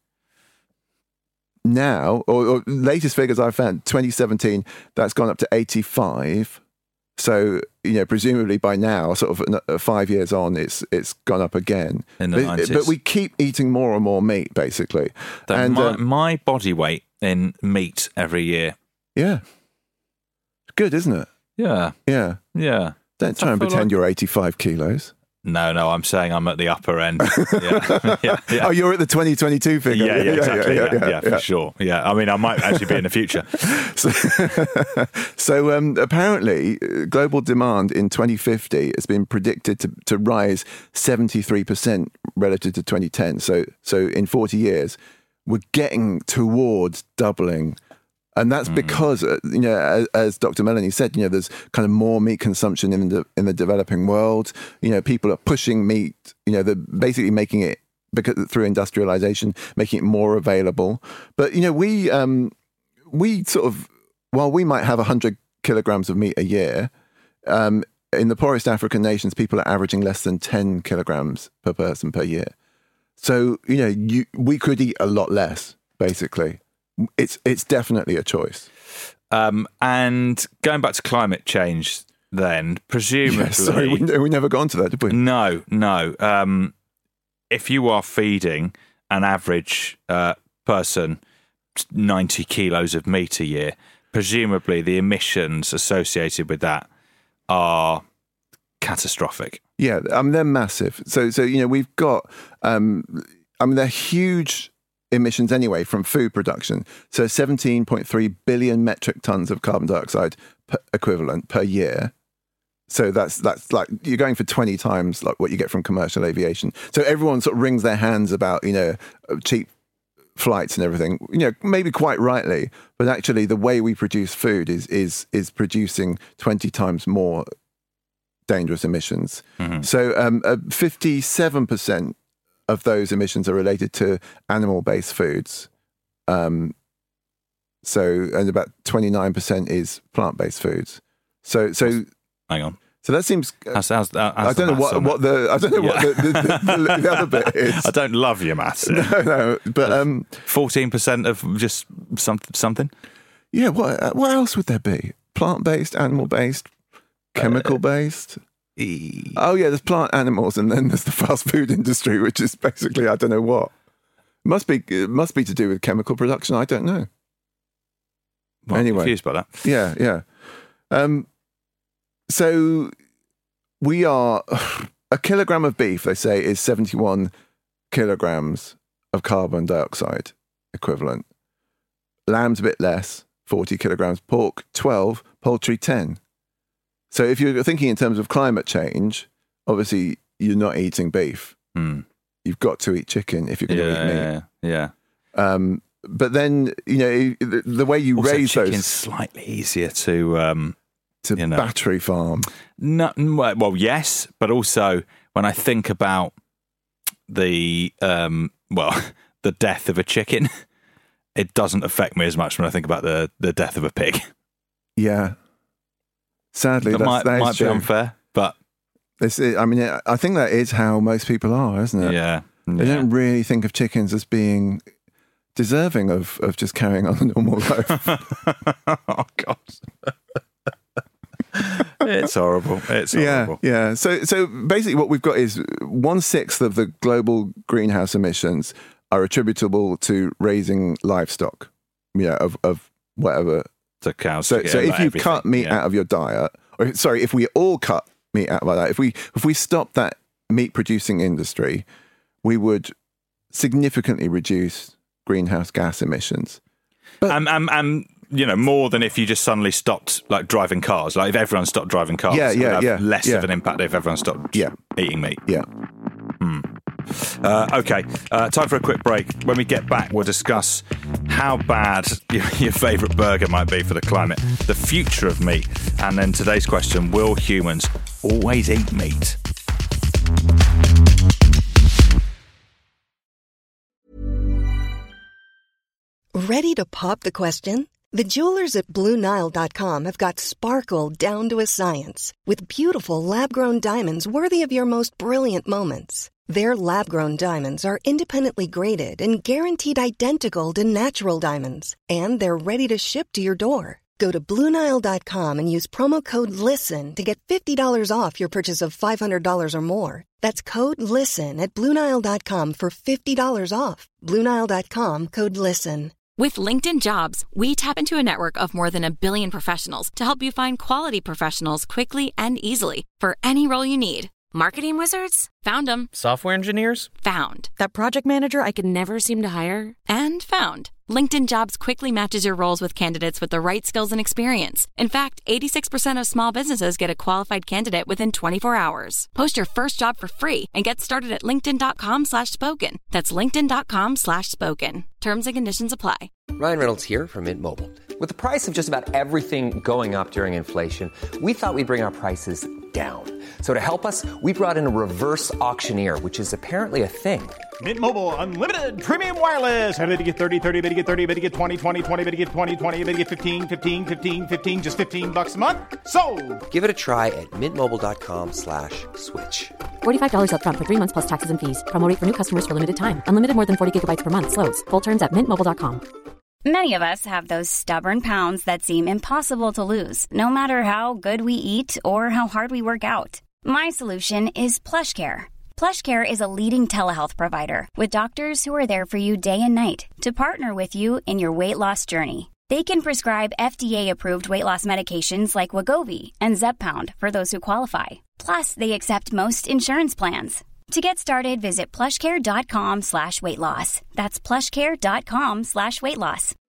Now, or latest figures I found, 2017, that's gone up to 85. So, presumably by now, sort of 5 years on, it's gone up again. In the 90s. But we keep eating more and more meat, basically. And my body weight in meat every year. Yeah. Good, isn't it? Yeah. Yeah. Yeah. Don't try and pretend you're 85 kilos. No, I'm saying I'm at the upper end. Yeah. Oh, you're at the 2022 figure. Yeah, exactly. Yeah, for sure. Yeah, I mean, I might actually be in the future. So apparently, global demand in 2050 has been predicted to rise 73% relative to 2010. So in 40 years, we're getting towards doubling. And that's because, as Dr. Melanie said, there's kind of more meat consumption in the developing world. People are pushing meat. They're basically making it through industrialization, making it more available. But we sort of, while we might have 100 kilograms of meat a year, in the poorest African nations, people are averaging less than 10 kilograms per person per year. So we could eat a lot less, basically. It's definitely a choice. And going back to climate change, then presumably, sorry, we never got onto that, did we? No. If you are feeding an average person 90 kilos of meat a year, presumably the emissions associated with that are catastrophic. Yeah, they're massive. So we've got, they're huge emissions anyway from food production. So 17.3 billion metric tons of carbon dioxide equivalent per year. So that's like you're going for 20 times like what you get from commercial aviation. So everyone sort of wrings their hands about cheap flights and everything. Maybe quite rightly, but actually the way we produce food is producing 20 times more dangerous emissions. Mm-hmm. So 57% of those emissions are related to animal-based foods. And about 29% is plant-based foods. So hang on. So that seems. I don't know what the other bit is. I don't love your maths. No, but 14% of just something. Yeah. What else would there be? Plant-based, animal-based, chemical-based. Oh yeah, there's plant animals, and then there's the fast food industry, which is basically I don't know what. It must be to do with chemical production. I don't know. Well, anyway, confused by that. Yeah. So we are a kilogram of beef. They say is 71 kilograms of carbon dioxide equivalent. Lamb's a bit less, 40 kilograms. Pork 12, poultry 10. So if you're thinking in terms of climate change, obviously you're not eating beef. You've got to eat chicken if you're going to eat meat. Yeah. But then, the way you also, raise chicken's those... slightly easier to battery farm. No, well, yes, but also when I think about the death of a chicken, it doesn't affect me as much when I think about the death of a pig. Yeah. Sadly, that might be unfair, but I think that is how most people are, isn't it? Yeah. They don't really think of chickens as being deserving of just carrying on a normal life. Oh God, it's horrible. It's horrible. Yeah. So basically, what we've got is 1/6 of the global greenhouse emissions are attributable to raising livestock. Of whatever. The cows. So if you cut meat out of your diet, if we all cut meat out of our diet, if we stop that meat producing industry, we would significantly reduce greenhouse gas emissions. But, more than if you just suddenly stopped like driving cars. Like if everyone stopped driving cars, less of an impact if everyone stopped eating meat. Yeah. Okay, time for a quick break. When we get back, we'll discuss how bad your favourite burger might be for the climate, the future of meat, and then today's question, will humans always eat meat? Ready to pop the question? The jewelers at BlueNile.com have got sparkle down to a science with beautiful lab-grown diamonds worthy of your most brilliant moments. Their lab-grown diamonds are independently graded and guaranteed identical to natural diamonds, and they're ready to ship to your door. Go to BlueNile.com and use promo code LISTEN to get $50 off your purchase of $500 or more. That's code LISTEN at BlueNile.com for $50 off. BlueNile.com, code LISTEN. With LinkedIn Jobs, we tap into a network of more than 1 billion professionals to help you find quality professionals quickly and easily for any role you need. Marketing wizards? Found them. Software engineers? Found. That project manager I could never seem to hire? And found. LinkedIn Jobs quickly matches your roles with candidates with the right skills and experience. In fact, 86% of small businesses get a qualified candidate within 24 hours. Post your first job for free and get started at linkedin.com/spoken. That's linkedin.com/spoken. Terms and conditions apply. Ryan Reynolds here from Mint Mobile. With the price of just about everything going up during inflation, we thought we'd bring our prices down. So to help us, we brought in a reverse auctioneer, which is apparently a thing. Mint Mobile Unlimited Premium Wireless. How to get 30, 30, bit to get 30, bit to get 20, 20, 20, bit to get 20, 20, bit to get 15, 15, 15, 15, just $15 a month? Sold! Give it a try at mintmobile.com/switch. $45 up front for 3 months plus taxes and fees. Promo rate for new customers for limited time. Unlimited more than 40 gigabytes per month. Slows full terms at mintmobile.com. Many of us have those stubborn pounds that seem impossible to lose, no matter how good we eat or how hard we work out. My solution is PlushCare. PlushCare is a leading telehealth provider with doctors who are there for you day and night to partner with you in your weight loss journey. They can prescribe FDA-approved weight loss medications like Wegovy and Zepbound for those who qualify. Plus, they accept most insurance plans. To get started, visit plushcare.com/weightloss. That's plushcare.com/weightloss.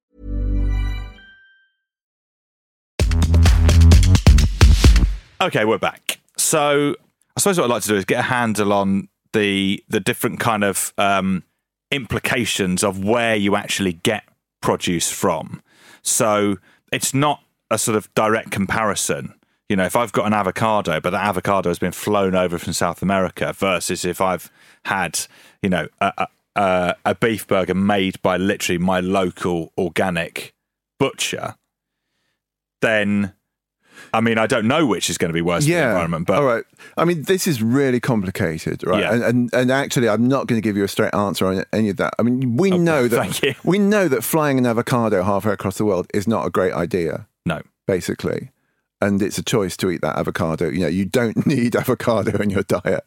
Okay, we're back. So I suppose what I'd like to do is get a handle on the different kind of implications of where you actually get produce from. So it's not a sort of direct comparison. You know, if I've got an avocado, but that avocado has been flown over from South America, versus if I've had, you know, a beef burger made by literally my local organic butcher, then, I mean, I don't know which is going to be worse for the environment. But all right. I mean, this is really complicated, right? Yeah. And actually, I'm not going to give you a straight answer on any of that. I mean, we know that flying an avocado halfway across the world is not a great idea. No, basically. And it's a choice to eat that avocado. You know, you don't need avocado in your diet.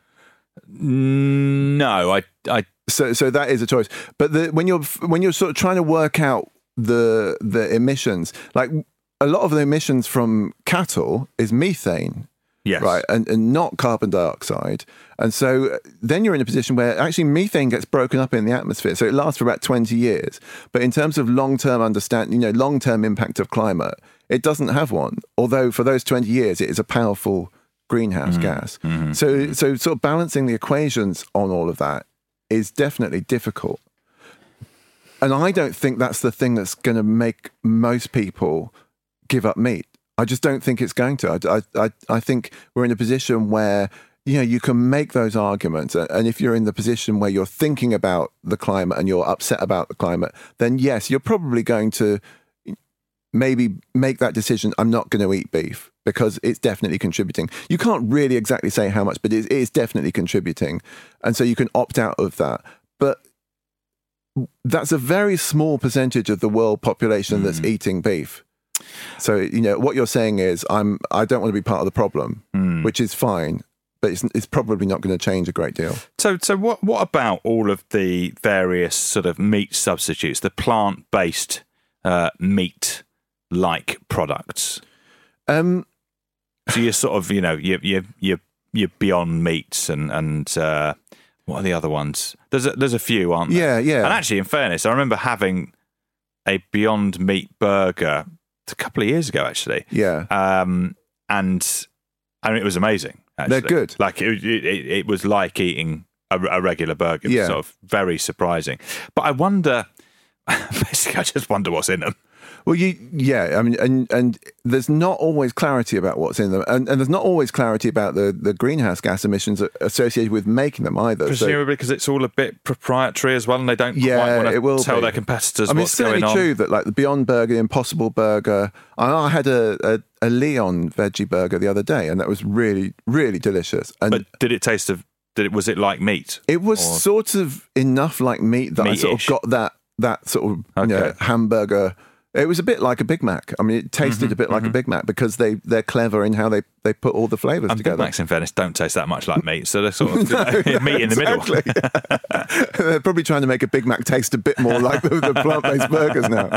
No, So that is a choice. But when you're sort of trying to work out the emissions, like a lot of the emissions from cattle is methane. Yes. Right. And not carbon dioxide. And so then you're in a position where actually methane gets broken up in the atmosphere. So it lasts for about 20 years. But in terms of long-term long-term impact of climate, it doesn't have one. Although for those 20 years, it is a powerful greenhouse gas. Mm-hmm. So sort of balancing the equations on all of that is definitely difficult. And I don't think that's the thing that's going to make most people give up meat. I just don't think it's going to. I think we're in a position where, you know, you can make those arguments. And if you're in the position where you're thinking about the climate and you're upset about the climate, then yes, you're probably going to maybe make that decision. I'm not going to eat beef because it's definitely contributing. You can't really exactly say how much, but it is definitely contributing. And so you can opt out of that. But that's a very small percentage of the world population that's eating beef. So, you know, what you're saying is I don't want to be part of the problem, which is fine, but it's probably not going to change a great deal. So what about all of the various sort of meat substitutes, the plant-based meat-like products? So you're sort of, you're Beyond Meats and what are the other ones? There's a few, aren't there? Yeah. And actually, in fairness, I remember having a Beyond Meat burger a couple of years ago, actually. Yeah. And it was amazing. Actually. They're good. Like it was like eating a regular burger. It was sort of very surprising. But I wonder, basically, I just wonder what's in them. Well, I mean, and there's not always clarity about what's in them, and there's not always clarity about the greenhouse gas emissions associated with making them either. Presumably because it's all a bit proprietary as well, and they don't quite want to tell their competitors what's going on. It's certainly true that like the Beyond Burger, the Impossible Burger. I had a Leon veggie burger the other day, and that was really, really delicious. And but did it taste of? Was it like meat? It was sort of enough like meat that I sort of got that sort of hamburger. It was a bit like a Big Mac. I mean, it tasted a bit like a Big Mac because they're clever in how they put all the flavours together. Big Macs, in fairness, don't taste that much like meat, so they're sort of meat in the middle. They're probably trying to make a Big Mac taste a bit more like the plant-based burgers now.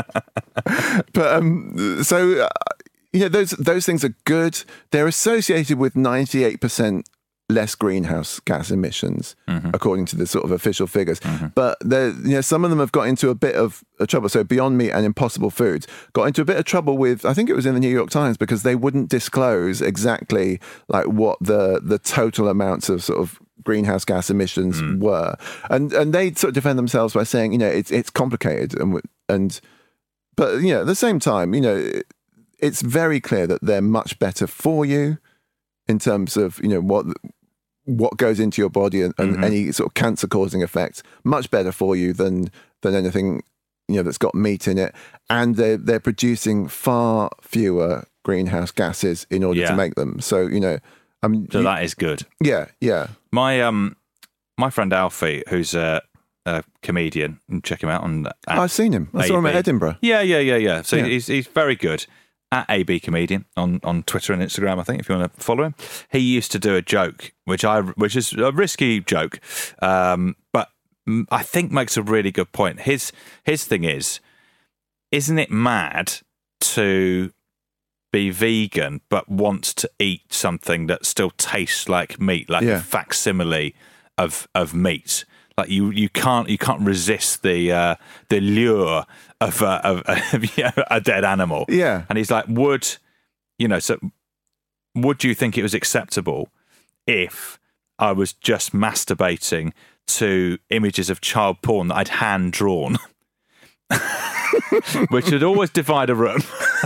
But those things are good. They're associated with 98% less greenhouse gas emissions, according to the sort of official figures. But some of them have got into a bit of trouble. So Beyond Meat and Impossible Foods got into a bit of trouble with, I think it was in the New York Times, because they wouldn't disclose exactly like what the total amounts of sort of greenhouse gas emissions were. And they sort of defend themselves by saying, it's complicated. But at the same time, it's very clear that they're much better for you in terms of, what goes into your body and any sort of cancer-causing effects, much better for you than anything, that's got meat in it. And they're producing far fewer greenhouse gases in order to make them. So, so that is good. Yeah, yeah. My friend Alfie, who's a comedian, check him out on. I've seen him. I saw him at Edinburgh. Yeah. So he's very good. At AB Comedian on Twitter and Instagram, I think, if you want to follow him. He used to do a joke, which is a risky joke, but I think makes a really good point. His thing is, isn't it mad to be vegan but want to eat something that still tastes like meat, like a facsimile of meat? Like you can't resist the lure of a dead animal. Yeah. And he's like, would you think it was acceptable if I was just masturbating to images of child porn that I'd hand drawn, which would always divide a room?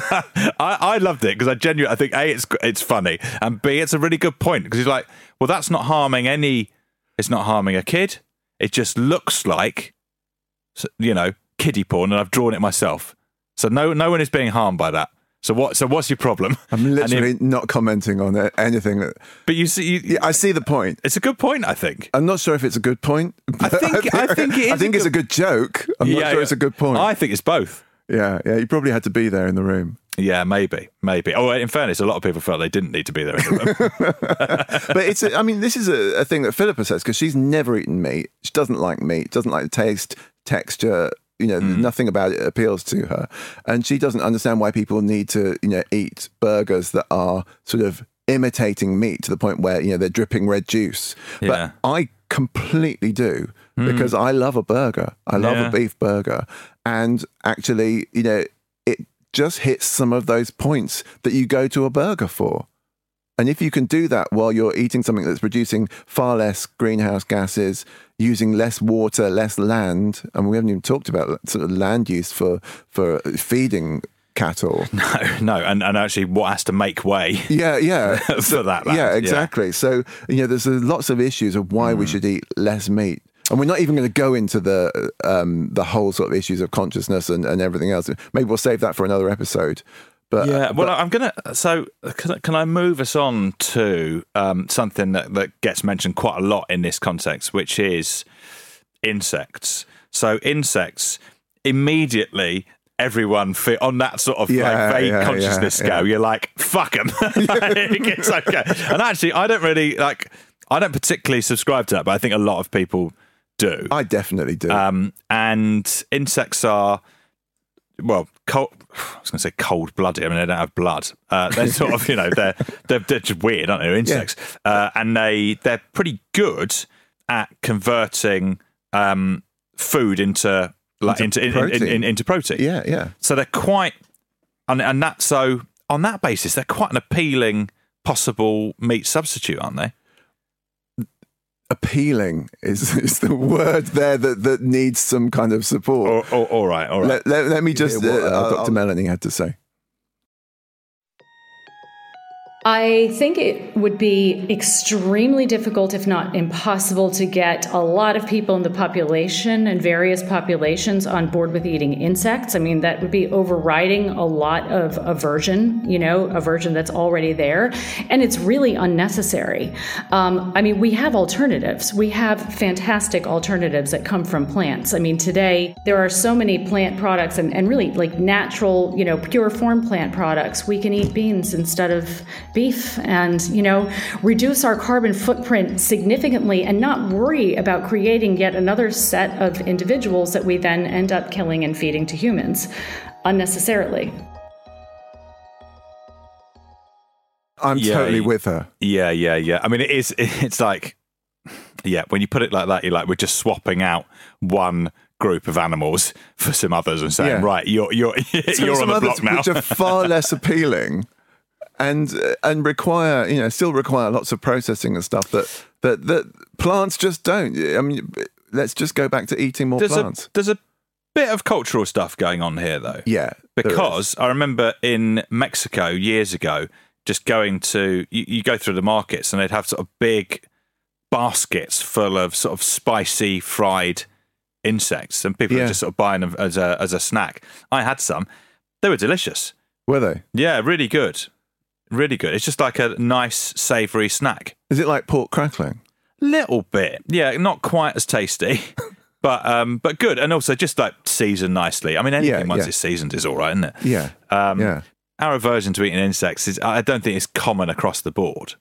I loved it because I think A, it's funny, and B, it's a really good point because he's like, well, that's not harming it's not harming a kid. It just looks like, kiddie porn, and I've drawn it myself. So no one is being harmed by that. So what's your problem? I'm literally not commenting on anything. But you see, I see the point. It's a good point, I think. I'm not sure if it's a good point. I think it is. I think it's a good joke. I'm not sure it's a good point. I think it's both. Yeah. You probably had to be there in the room. Yeah, maybe. Oh, in fairness, a lot of people felt they didn't need to be there in the room. But this is a thing that Philippa says, because she's never eaten meat. She doesn't like meat, doesn't like the taste, texture. Nothing about it appeals to her. And she doesn't understand why people need to, eat burgers that are sort of imitating meat to the point where, they're dripping red juice. Yeah. But I completely do, because I love a burger. I love a beef burger. And actually, it just hits some of those points that you go to a burger for. And if you can do that while you're eating something that's producing far less greenhouse gases, using less water, less land, and we haven't even talked about sort of land use for feeding cattle. No, and actually what has to make way for that land. Yeah, exactly. Yeah. So, there's lots of issues of why we should eat less meat. And we're not even going to go into the whole sort of issues of consciousness and everything else. Maybe we'll save that for another episode. But I'm gonna. So can I move us on to something that gets mentioned quite a lot in this context, which is insects. So insects, immediately everyone fit on that sort of vague consciousness scale. You're like, fuck them. It's okay. And actually, I don't particularly subscribe to that, but I think a lot of people do. I definitely do. And insects are well, I was going to say cold-blooded. I mean, they don't have blood. They're sort of, they're just weird, aren't they? They're insects. Yeah. And they're pretty good at converting food into protein. Yeah, yeah. So they're quite, and that, so on that basis, they're quite an appealing possible meat substitute, aren't they? Appealing is the word there that needs some kind of support. All right. Let me just what Dr. Melanie had to say. I think it would be extremely difficult, if not impossible, to get a lot of people in the population and various populations on board with eating insects. I mean, that would be overriding a lot of aversion that's already there. And it's really unnecessary. I mean, we have alternatives. We have fantastic alternatives that come from plants. I mean, today, there are so many plant products and really like natural, pure form plant products. We can eat beans instead of beef and, reduce our carbon footprint significantly and not worry about creating yet another set of individuals that we then end up killing and feeding to humans unnecessarily. I'm totally with her. Yeah. I mean, it's like, when you put it like that, you're like, we're just swapping out one group of animals for some others and saying, right, you're on the block now. Which are far less appealing. And still require lots of processing and stuff that plants just don't. I mean, let's just go back to eating more plants. There's a bit of cultural stuff going on here, though. Yeah, because I remember in Mexico years ago, just going to you go through the markets and they'd have sort of big baskets full of sort of spicy fried insects, and people are just sort of buying them as a snack. I had some; they were delicious. Were they? Yeah, really good. Really good. It's just like a nice, savoury snack. Is it like pork crackling? Little bit. Yeah, not quite as tasty, but good. And also just like seasoned nicely. I mean, anything once it's seasoned is all right, isn't it? Yeah. Our aversion to eating insects I don't think it's common across the board.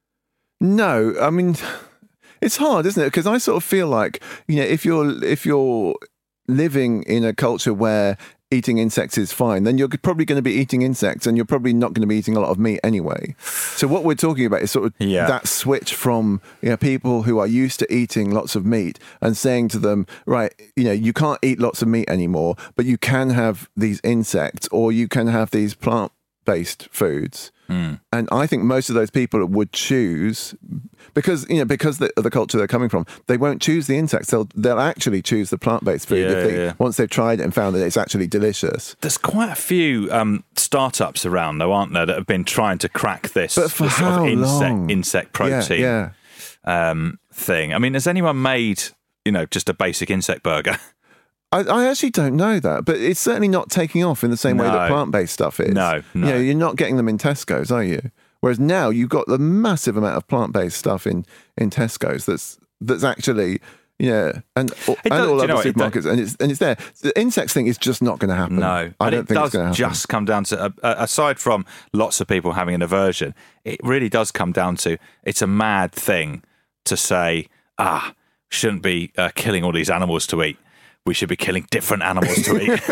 No, I mean, it's hard, isn't it? Because I sort of feel like, if you're living in a culture where eating insects is fine, then you're probably going to be eating insects and you're probably not going to be eating a lot of meat anyway. So what we're talking about is sort of that switch from people who are used to eating lots of meat and saying to them, right, you can't eat lots of meat anymore, but you can have these insects or you can have these plant-based foods. And I think most of those people would choose, because the culture they're coming from, they won't choose the insects. They'll actually choose the plant-based food once they've tried it and found that it's actually delicious. There's quite a few startups around, though, aren't there, that have been trying to crack this, but for how long? Insect protein thing. I mean, has anyone made just a basic insect burger? I actually don't know that, but it's certainly not taking off in the same way that plant-based stuff is. No. You're not getting them in Tesco's, are you? Whereas now you've got the massive amount of plant-based stuff in Tesco's that's actually, and all other supermarkets, and it's there. The insects thing is just not going to happen. No, I don't think it's going to happen. It does just come down to, aside from lots of people having an aversion, it really does come down to, it's a mad thing to say, shouldn't be killing all these animals to eat. We should be killing different animals to eat.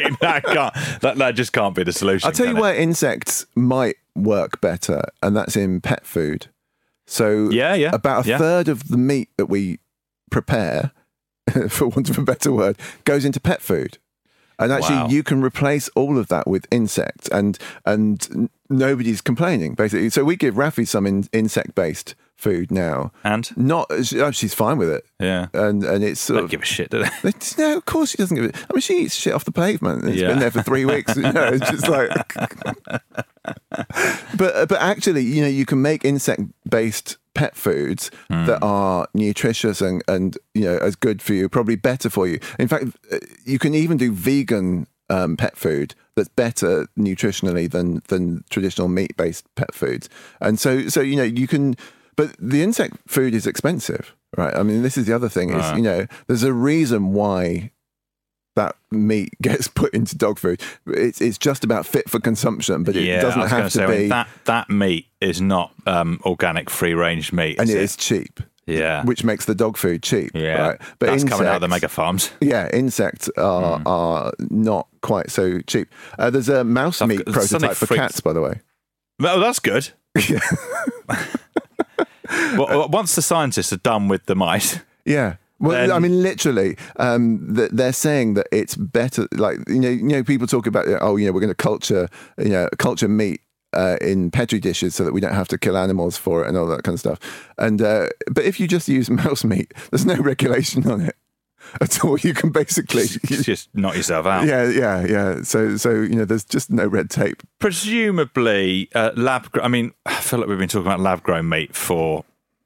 That just can't be the solution. I'll tell you where insects might work better, and that's in pet food. So about a third of the meat that we prepare, for want of a better word, goes into pet food. And actually, you can replace all of that with insects, and nobody's complaining, basically. So we give Rafi some insect-based food now, and she's fine with it. Yeah, and it's sort don't give a shit, do they? No, of course she doesn't give it. I mean, she eats shit off the pavement. It's been there for 3 weeks. It's just like. But actually, you can make insect-based pet foods that are nutritious and as good for you, probably better for you. In fact, you can even do vegan pet food that's better nutritionally than traditional meat-based pet foods. And so you can. But the insect food is expensive, right? I mean, this is the other thing is, there's a reason why that meat gets put into dog food. It's just about fit for consumption, but it doesn't have to be. That meat is not organic free-range meat. And it is cheap. Yeah. Which makes the dog food cheap. Yeah. Right? But that's coming out of the mega farms. Yeah, insects are not quite so cheap. There's a mouse meat prototype for cats, by the way. Oh, that's good. Yeah. Well, once the scientists are done with the mice. Yeah. Well, I mean, literally, they're saying that it's better. Like, you know, people talk about, we're going to culture meat in petri dishes so that we don't have to kill animals for it and all that kind of stuff. And but if you just use mouse meat, there's no regulation on it at all. You can basically just knock yourself out. Yeah. So there's just no red tape. Presumably, I feel like we've been talking about lab-grown meat for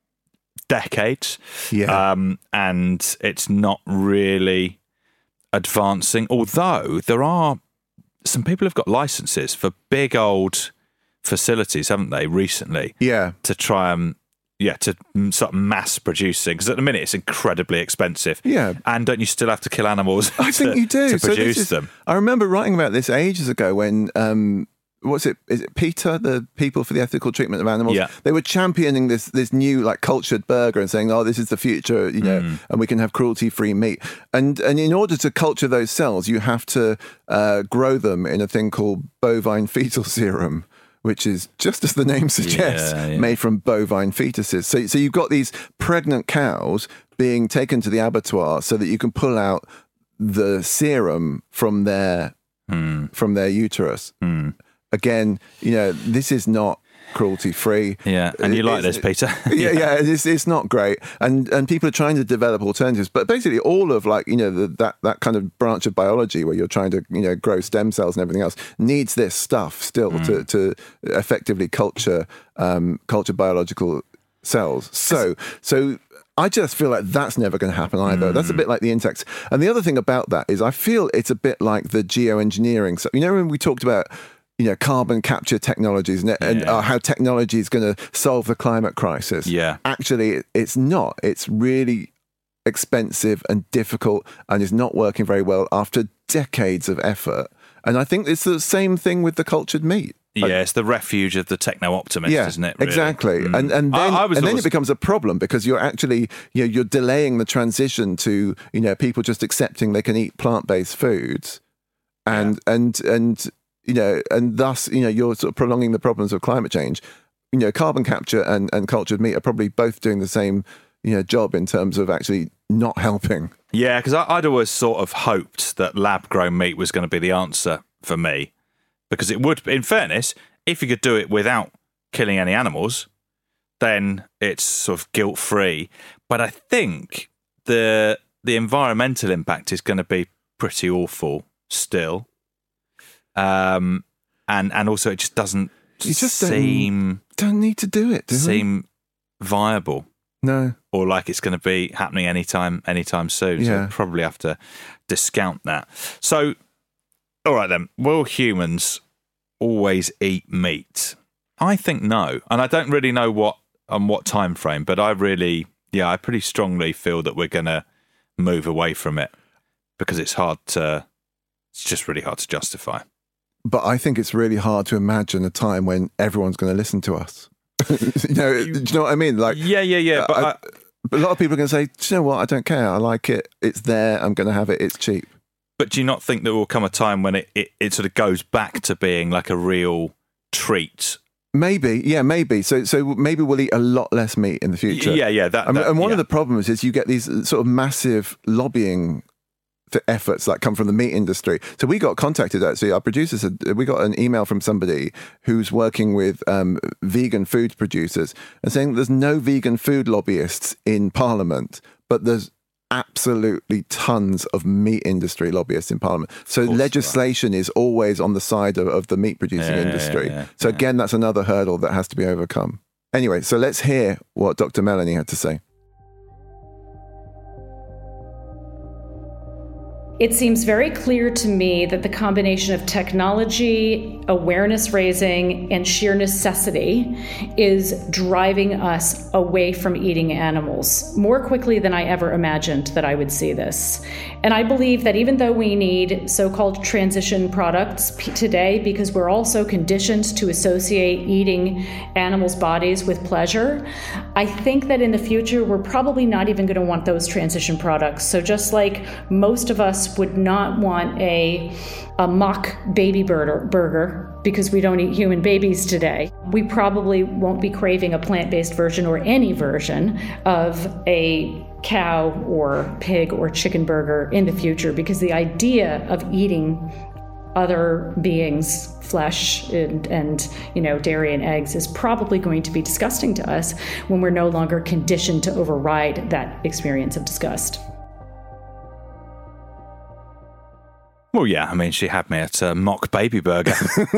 decades. Yeah. And it's not really advancing, although there are some people who've got licenses for big old facilities, haven't they, recently? Yeah. To try and to start mass producing, because at the minute it's incredibly expensive. Yeah. And don't you still have to kill animals? I think you do to produce them. I remember writing about this ages ago when is it PETA, the People for the Ethical Treatment of Animals? Yeah. They were championing this new like cultured burger and saying, this is the future, and we can have cruelty-free meat. And in order to culture those cells, you have to grow them in a thing called bovine fetal serum, which is, just as the name suggests, made from bovine fetuses. So you've got these pregnant cows being taken to the abattoir so that you can pull out the serum from their uterus. Again, this is not cruelty-free. Yeah, and you like this, Peter. Yeah, it's not great. And people are trying to develop alternatives. But basically all of that kind of branch of biology where you're trying to, grow stem cells and everything else needs this stuff still to effectively culture biological cells. So I just feel like that's never going to happen either. That's a bit like the insects. And the other thing about that is I feel it's a bit like the geoengineering. So, when we talked about carbon capture technologies and how technology is going to solve the climate crisis. Yeah. Actually, it's not. It's really expensive and difficult and is not working very well after decades of effort. And I think it's the same thing with the cultured meat. Yeah, it's the refuge of the techno-optimist, isn't it? Really? Exactly. And then it becomes a problem because you're actually, you're delaying the transition to, people just accepting they can eat plant-based foods and thus, you're sort of prolonging the problems of climate change. Carbon capture and cultured meat are probably both doing the same, job in terms of actually not helping. Yeah, because I'd always sort of hoped that lab-grown meat was going to be the answer for me, because it would, in fairness, if you could do it without killing any animals, then it's sort of guilt-free. But I think the environmental impact is going to be pretty awful still. And also it just doesn't don't need to do it, seem viable. No. Or like it's going to be happening anytime soon. Yeah. So we'll probably have to discount that. So, all right then, will humans always eat meat? I think no. And I don't really know what time frame, but I pretty strongly feel that we're going to move away from it because it's just really hard to justify. But I think it's really hard to imagine a time when everyone's going to listen to us. Do you know what I mean? Like, yeah. But a lot of people are going to say, do you know what? I don't care. I like it. It's there. I'm going to have it. It's cheap. But do you not think there will come a time when it sort of goes back to being like a real treat? Maybe. So maybe we'll eat a lot less meat in the future. Yeah. And one of the problems is you get these sort of massive lobbying efforts that come from the meat industry. So we got contacted, actually, our producers we got an email from somebody who's working with vegan food producers and saying there's no vegan food lobbyists in Parliament, but there's absolutely tons of meat industry lobbyists in Parliament. So legislation is always on the side of the meat producing industry. So again, that's another hurdle that has to be overcome. Anyway, so let's hear what Dr. Melanie had to say. It seems very clear to me that the combination of technology, awareness raising, and sheer necessity is driving us away from eating animals more quickly than I ever imagined that I would see this. And I believe that even though we need so-called transition products today, because we're also conditioned to associate eating animals' bodies with pleasure, I think that in the future, we're probably not even going to want those transition products. So just like most of us would not want a mock baby burger because we don't eat human babies today, we probably won't be craving a plant-based version or any version of a cow or pig or chicken burger in the future, because the idea of eating other beings' flesh and dairy and eggs is probably going to be disgusting to us when we're no longer conditioned to override that experience of disgust. Well, yeah, I mean, she had me at a mock baby burger.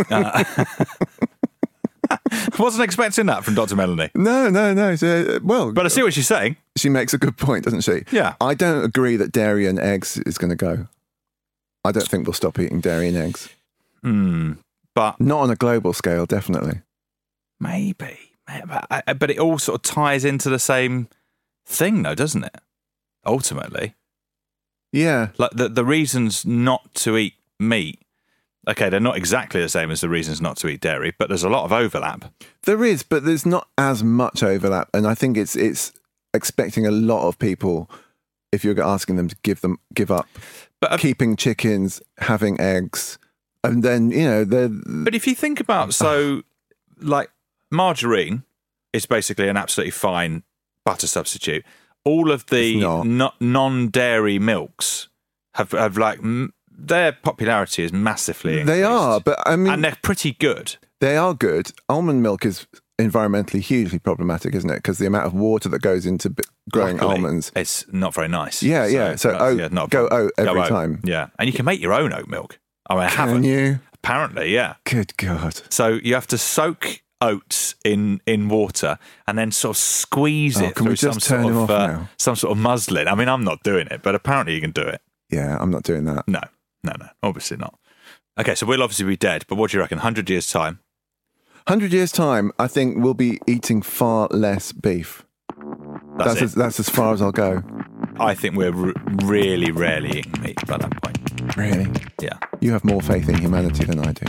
Wasn't expecting that from Dr. Melanie. No. But I see what she's saying. She makes a good point, doesn't she? Yeah. I don't agree that dairy and eggs is going to go. I don't think we'll stop eating dairy and eggs. But not on a global scale, definitely. Maybe. But it all sort of ties into the same thing, though, doesn't it? Ultimately. Yeah. Like the reasons not to eat meat, okay, they're not exactly the same as the reasons not to eat dairy, but there's a lot of overlap. There is, but there's not as much overlap. And I think it's expecting a lot of people, if you're asking them to give up keeping chickens, having eggs, and then, But if you think about, like margarine is basically an absolutely fine butter substitute. All of the non-dairy milks have like their popularity is massively increased. They are, but I mean, and they're pretty good. They are good. Almond milk is environmentally hugely problematic, isn't it? Because the amount of water that goes into growing almonds, it's not very nice. Yeah. So go oat every time. Yeah, and you can make your own oat milk. I mean, can you? Apparently, yeah. Good God. So you have to soak oats in water and then sort of squeeze it through some sort of muslin. I mean, I'm not doing it, but apparently you can do it. Yeah, I'm not doing that. No, obviously not. Okay, so we'll obviously be dead, but what do you reckon? 100 years' time? 100 years' time, I think we'll be eating far less beef. That's as far as I'll go. I think we're really rarely eating meat by that point. Really? Yeah. You have more faith in humanity than I do.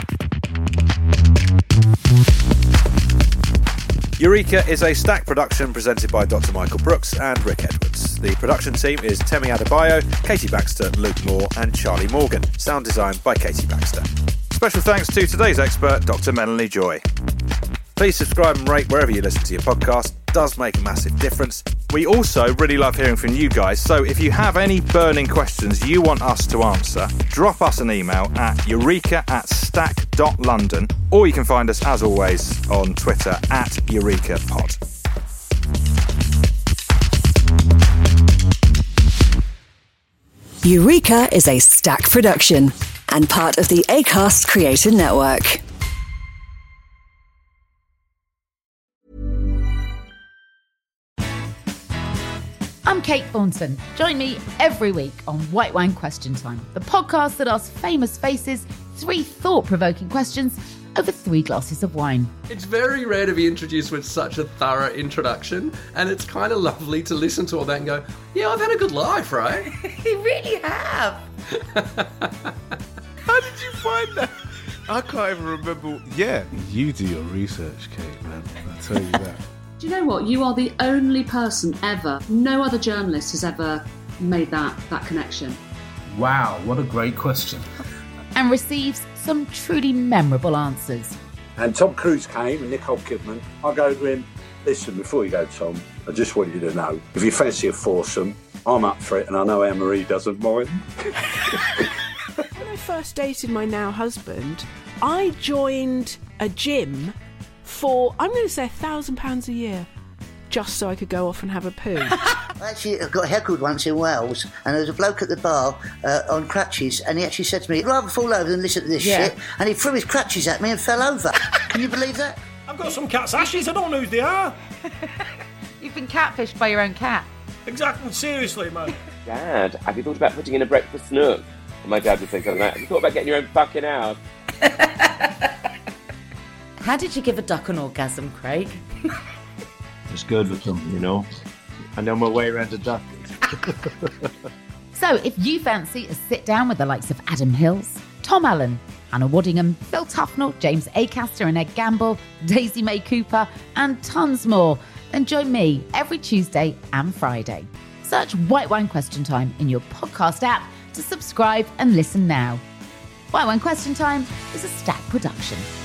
Eureka is a Stack production presented by Dr. Michael Brooks and Rick Edwards. The production team is Temi Adebayo, Katie Baxter, Luke Moore and Charlie Morgan. Sound designed by Katie Baxter. Special thanks to today's expert, Dr. Melanie Joy. Please subscribe and rate wherever you listen to your podcast. It does make a massive difference. We also really love hearing from you guys, so if you have any burning questions you want us to answer, drop us an email at eureka@stack.london, or you can find us, as always, on Twitter @EurekaPod. Eureka is a Stack production and part of the Acast Creator Network. I'm Kate Thornton. Join me every week on White Wine Question Time, the podcast that asks famous faces 3 thought-provoking questions over 3 glasses of wine. It's very rare to be introduced with such a thorough introduction, and it's kind of lovely to listen to all that and go, yeah, I've had a good life, right? You really have. How did you find that? I can't even remember. Yeah, you do your research, Kate, man. I'll tell you that. Do you know what? You are the only person ever, no other journalist has ever made that connection. Wow, what a great question. And receives some truly memorable answers. And Tom Cruise came and Nicole Kidman. I go to him, listen, before you go, Tom, I just want you to know, if you fancy a foursome, I'm up for it, and I know Anne-Marie doesn't mind. When I first dated my now husband, I joined a gym for, I'm going to say £1,000 a year, just so I could go off and have a poo. Actually, I got heckled once in Wales, and there was a bloke at the bar on crutches, and he actually said to me, I'd rather fall over than listen to this shit, and he threw his crutches at me and fell over. Can you believe that? I've got some cat's ashes, I don't know who they are. You've been catfished by your own cat. Exactly, seriously, man. Dad, have you thought about putting in a breakfast nook? My dad would say something like, have you thought about getting your own fucking house? How did you give a duck an orgasm, Craig? It's good with them, you know. I know my way around a duck. So if you fancy a sit down with the likes of Adam Hills, Tom Allen, Hannah Waddingham, Phil Tufnell, James Acaster and Ed Gamble, Daisy May Cooper, and tons more, then join me every Tuesday and Friday. Search White Wine Question Time in your podcast app to subscribe and listen now. White Wine Question Time is a Stack production.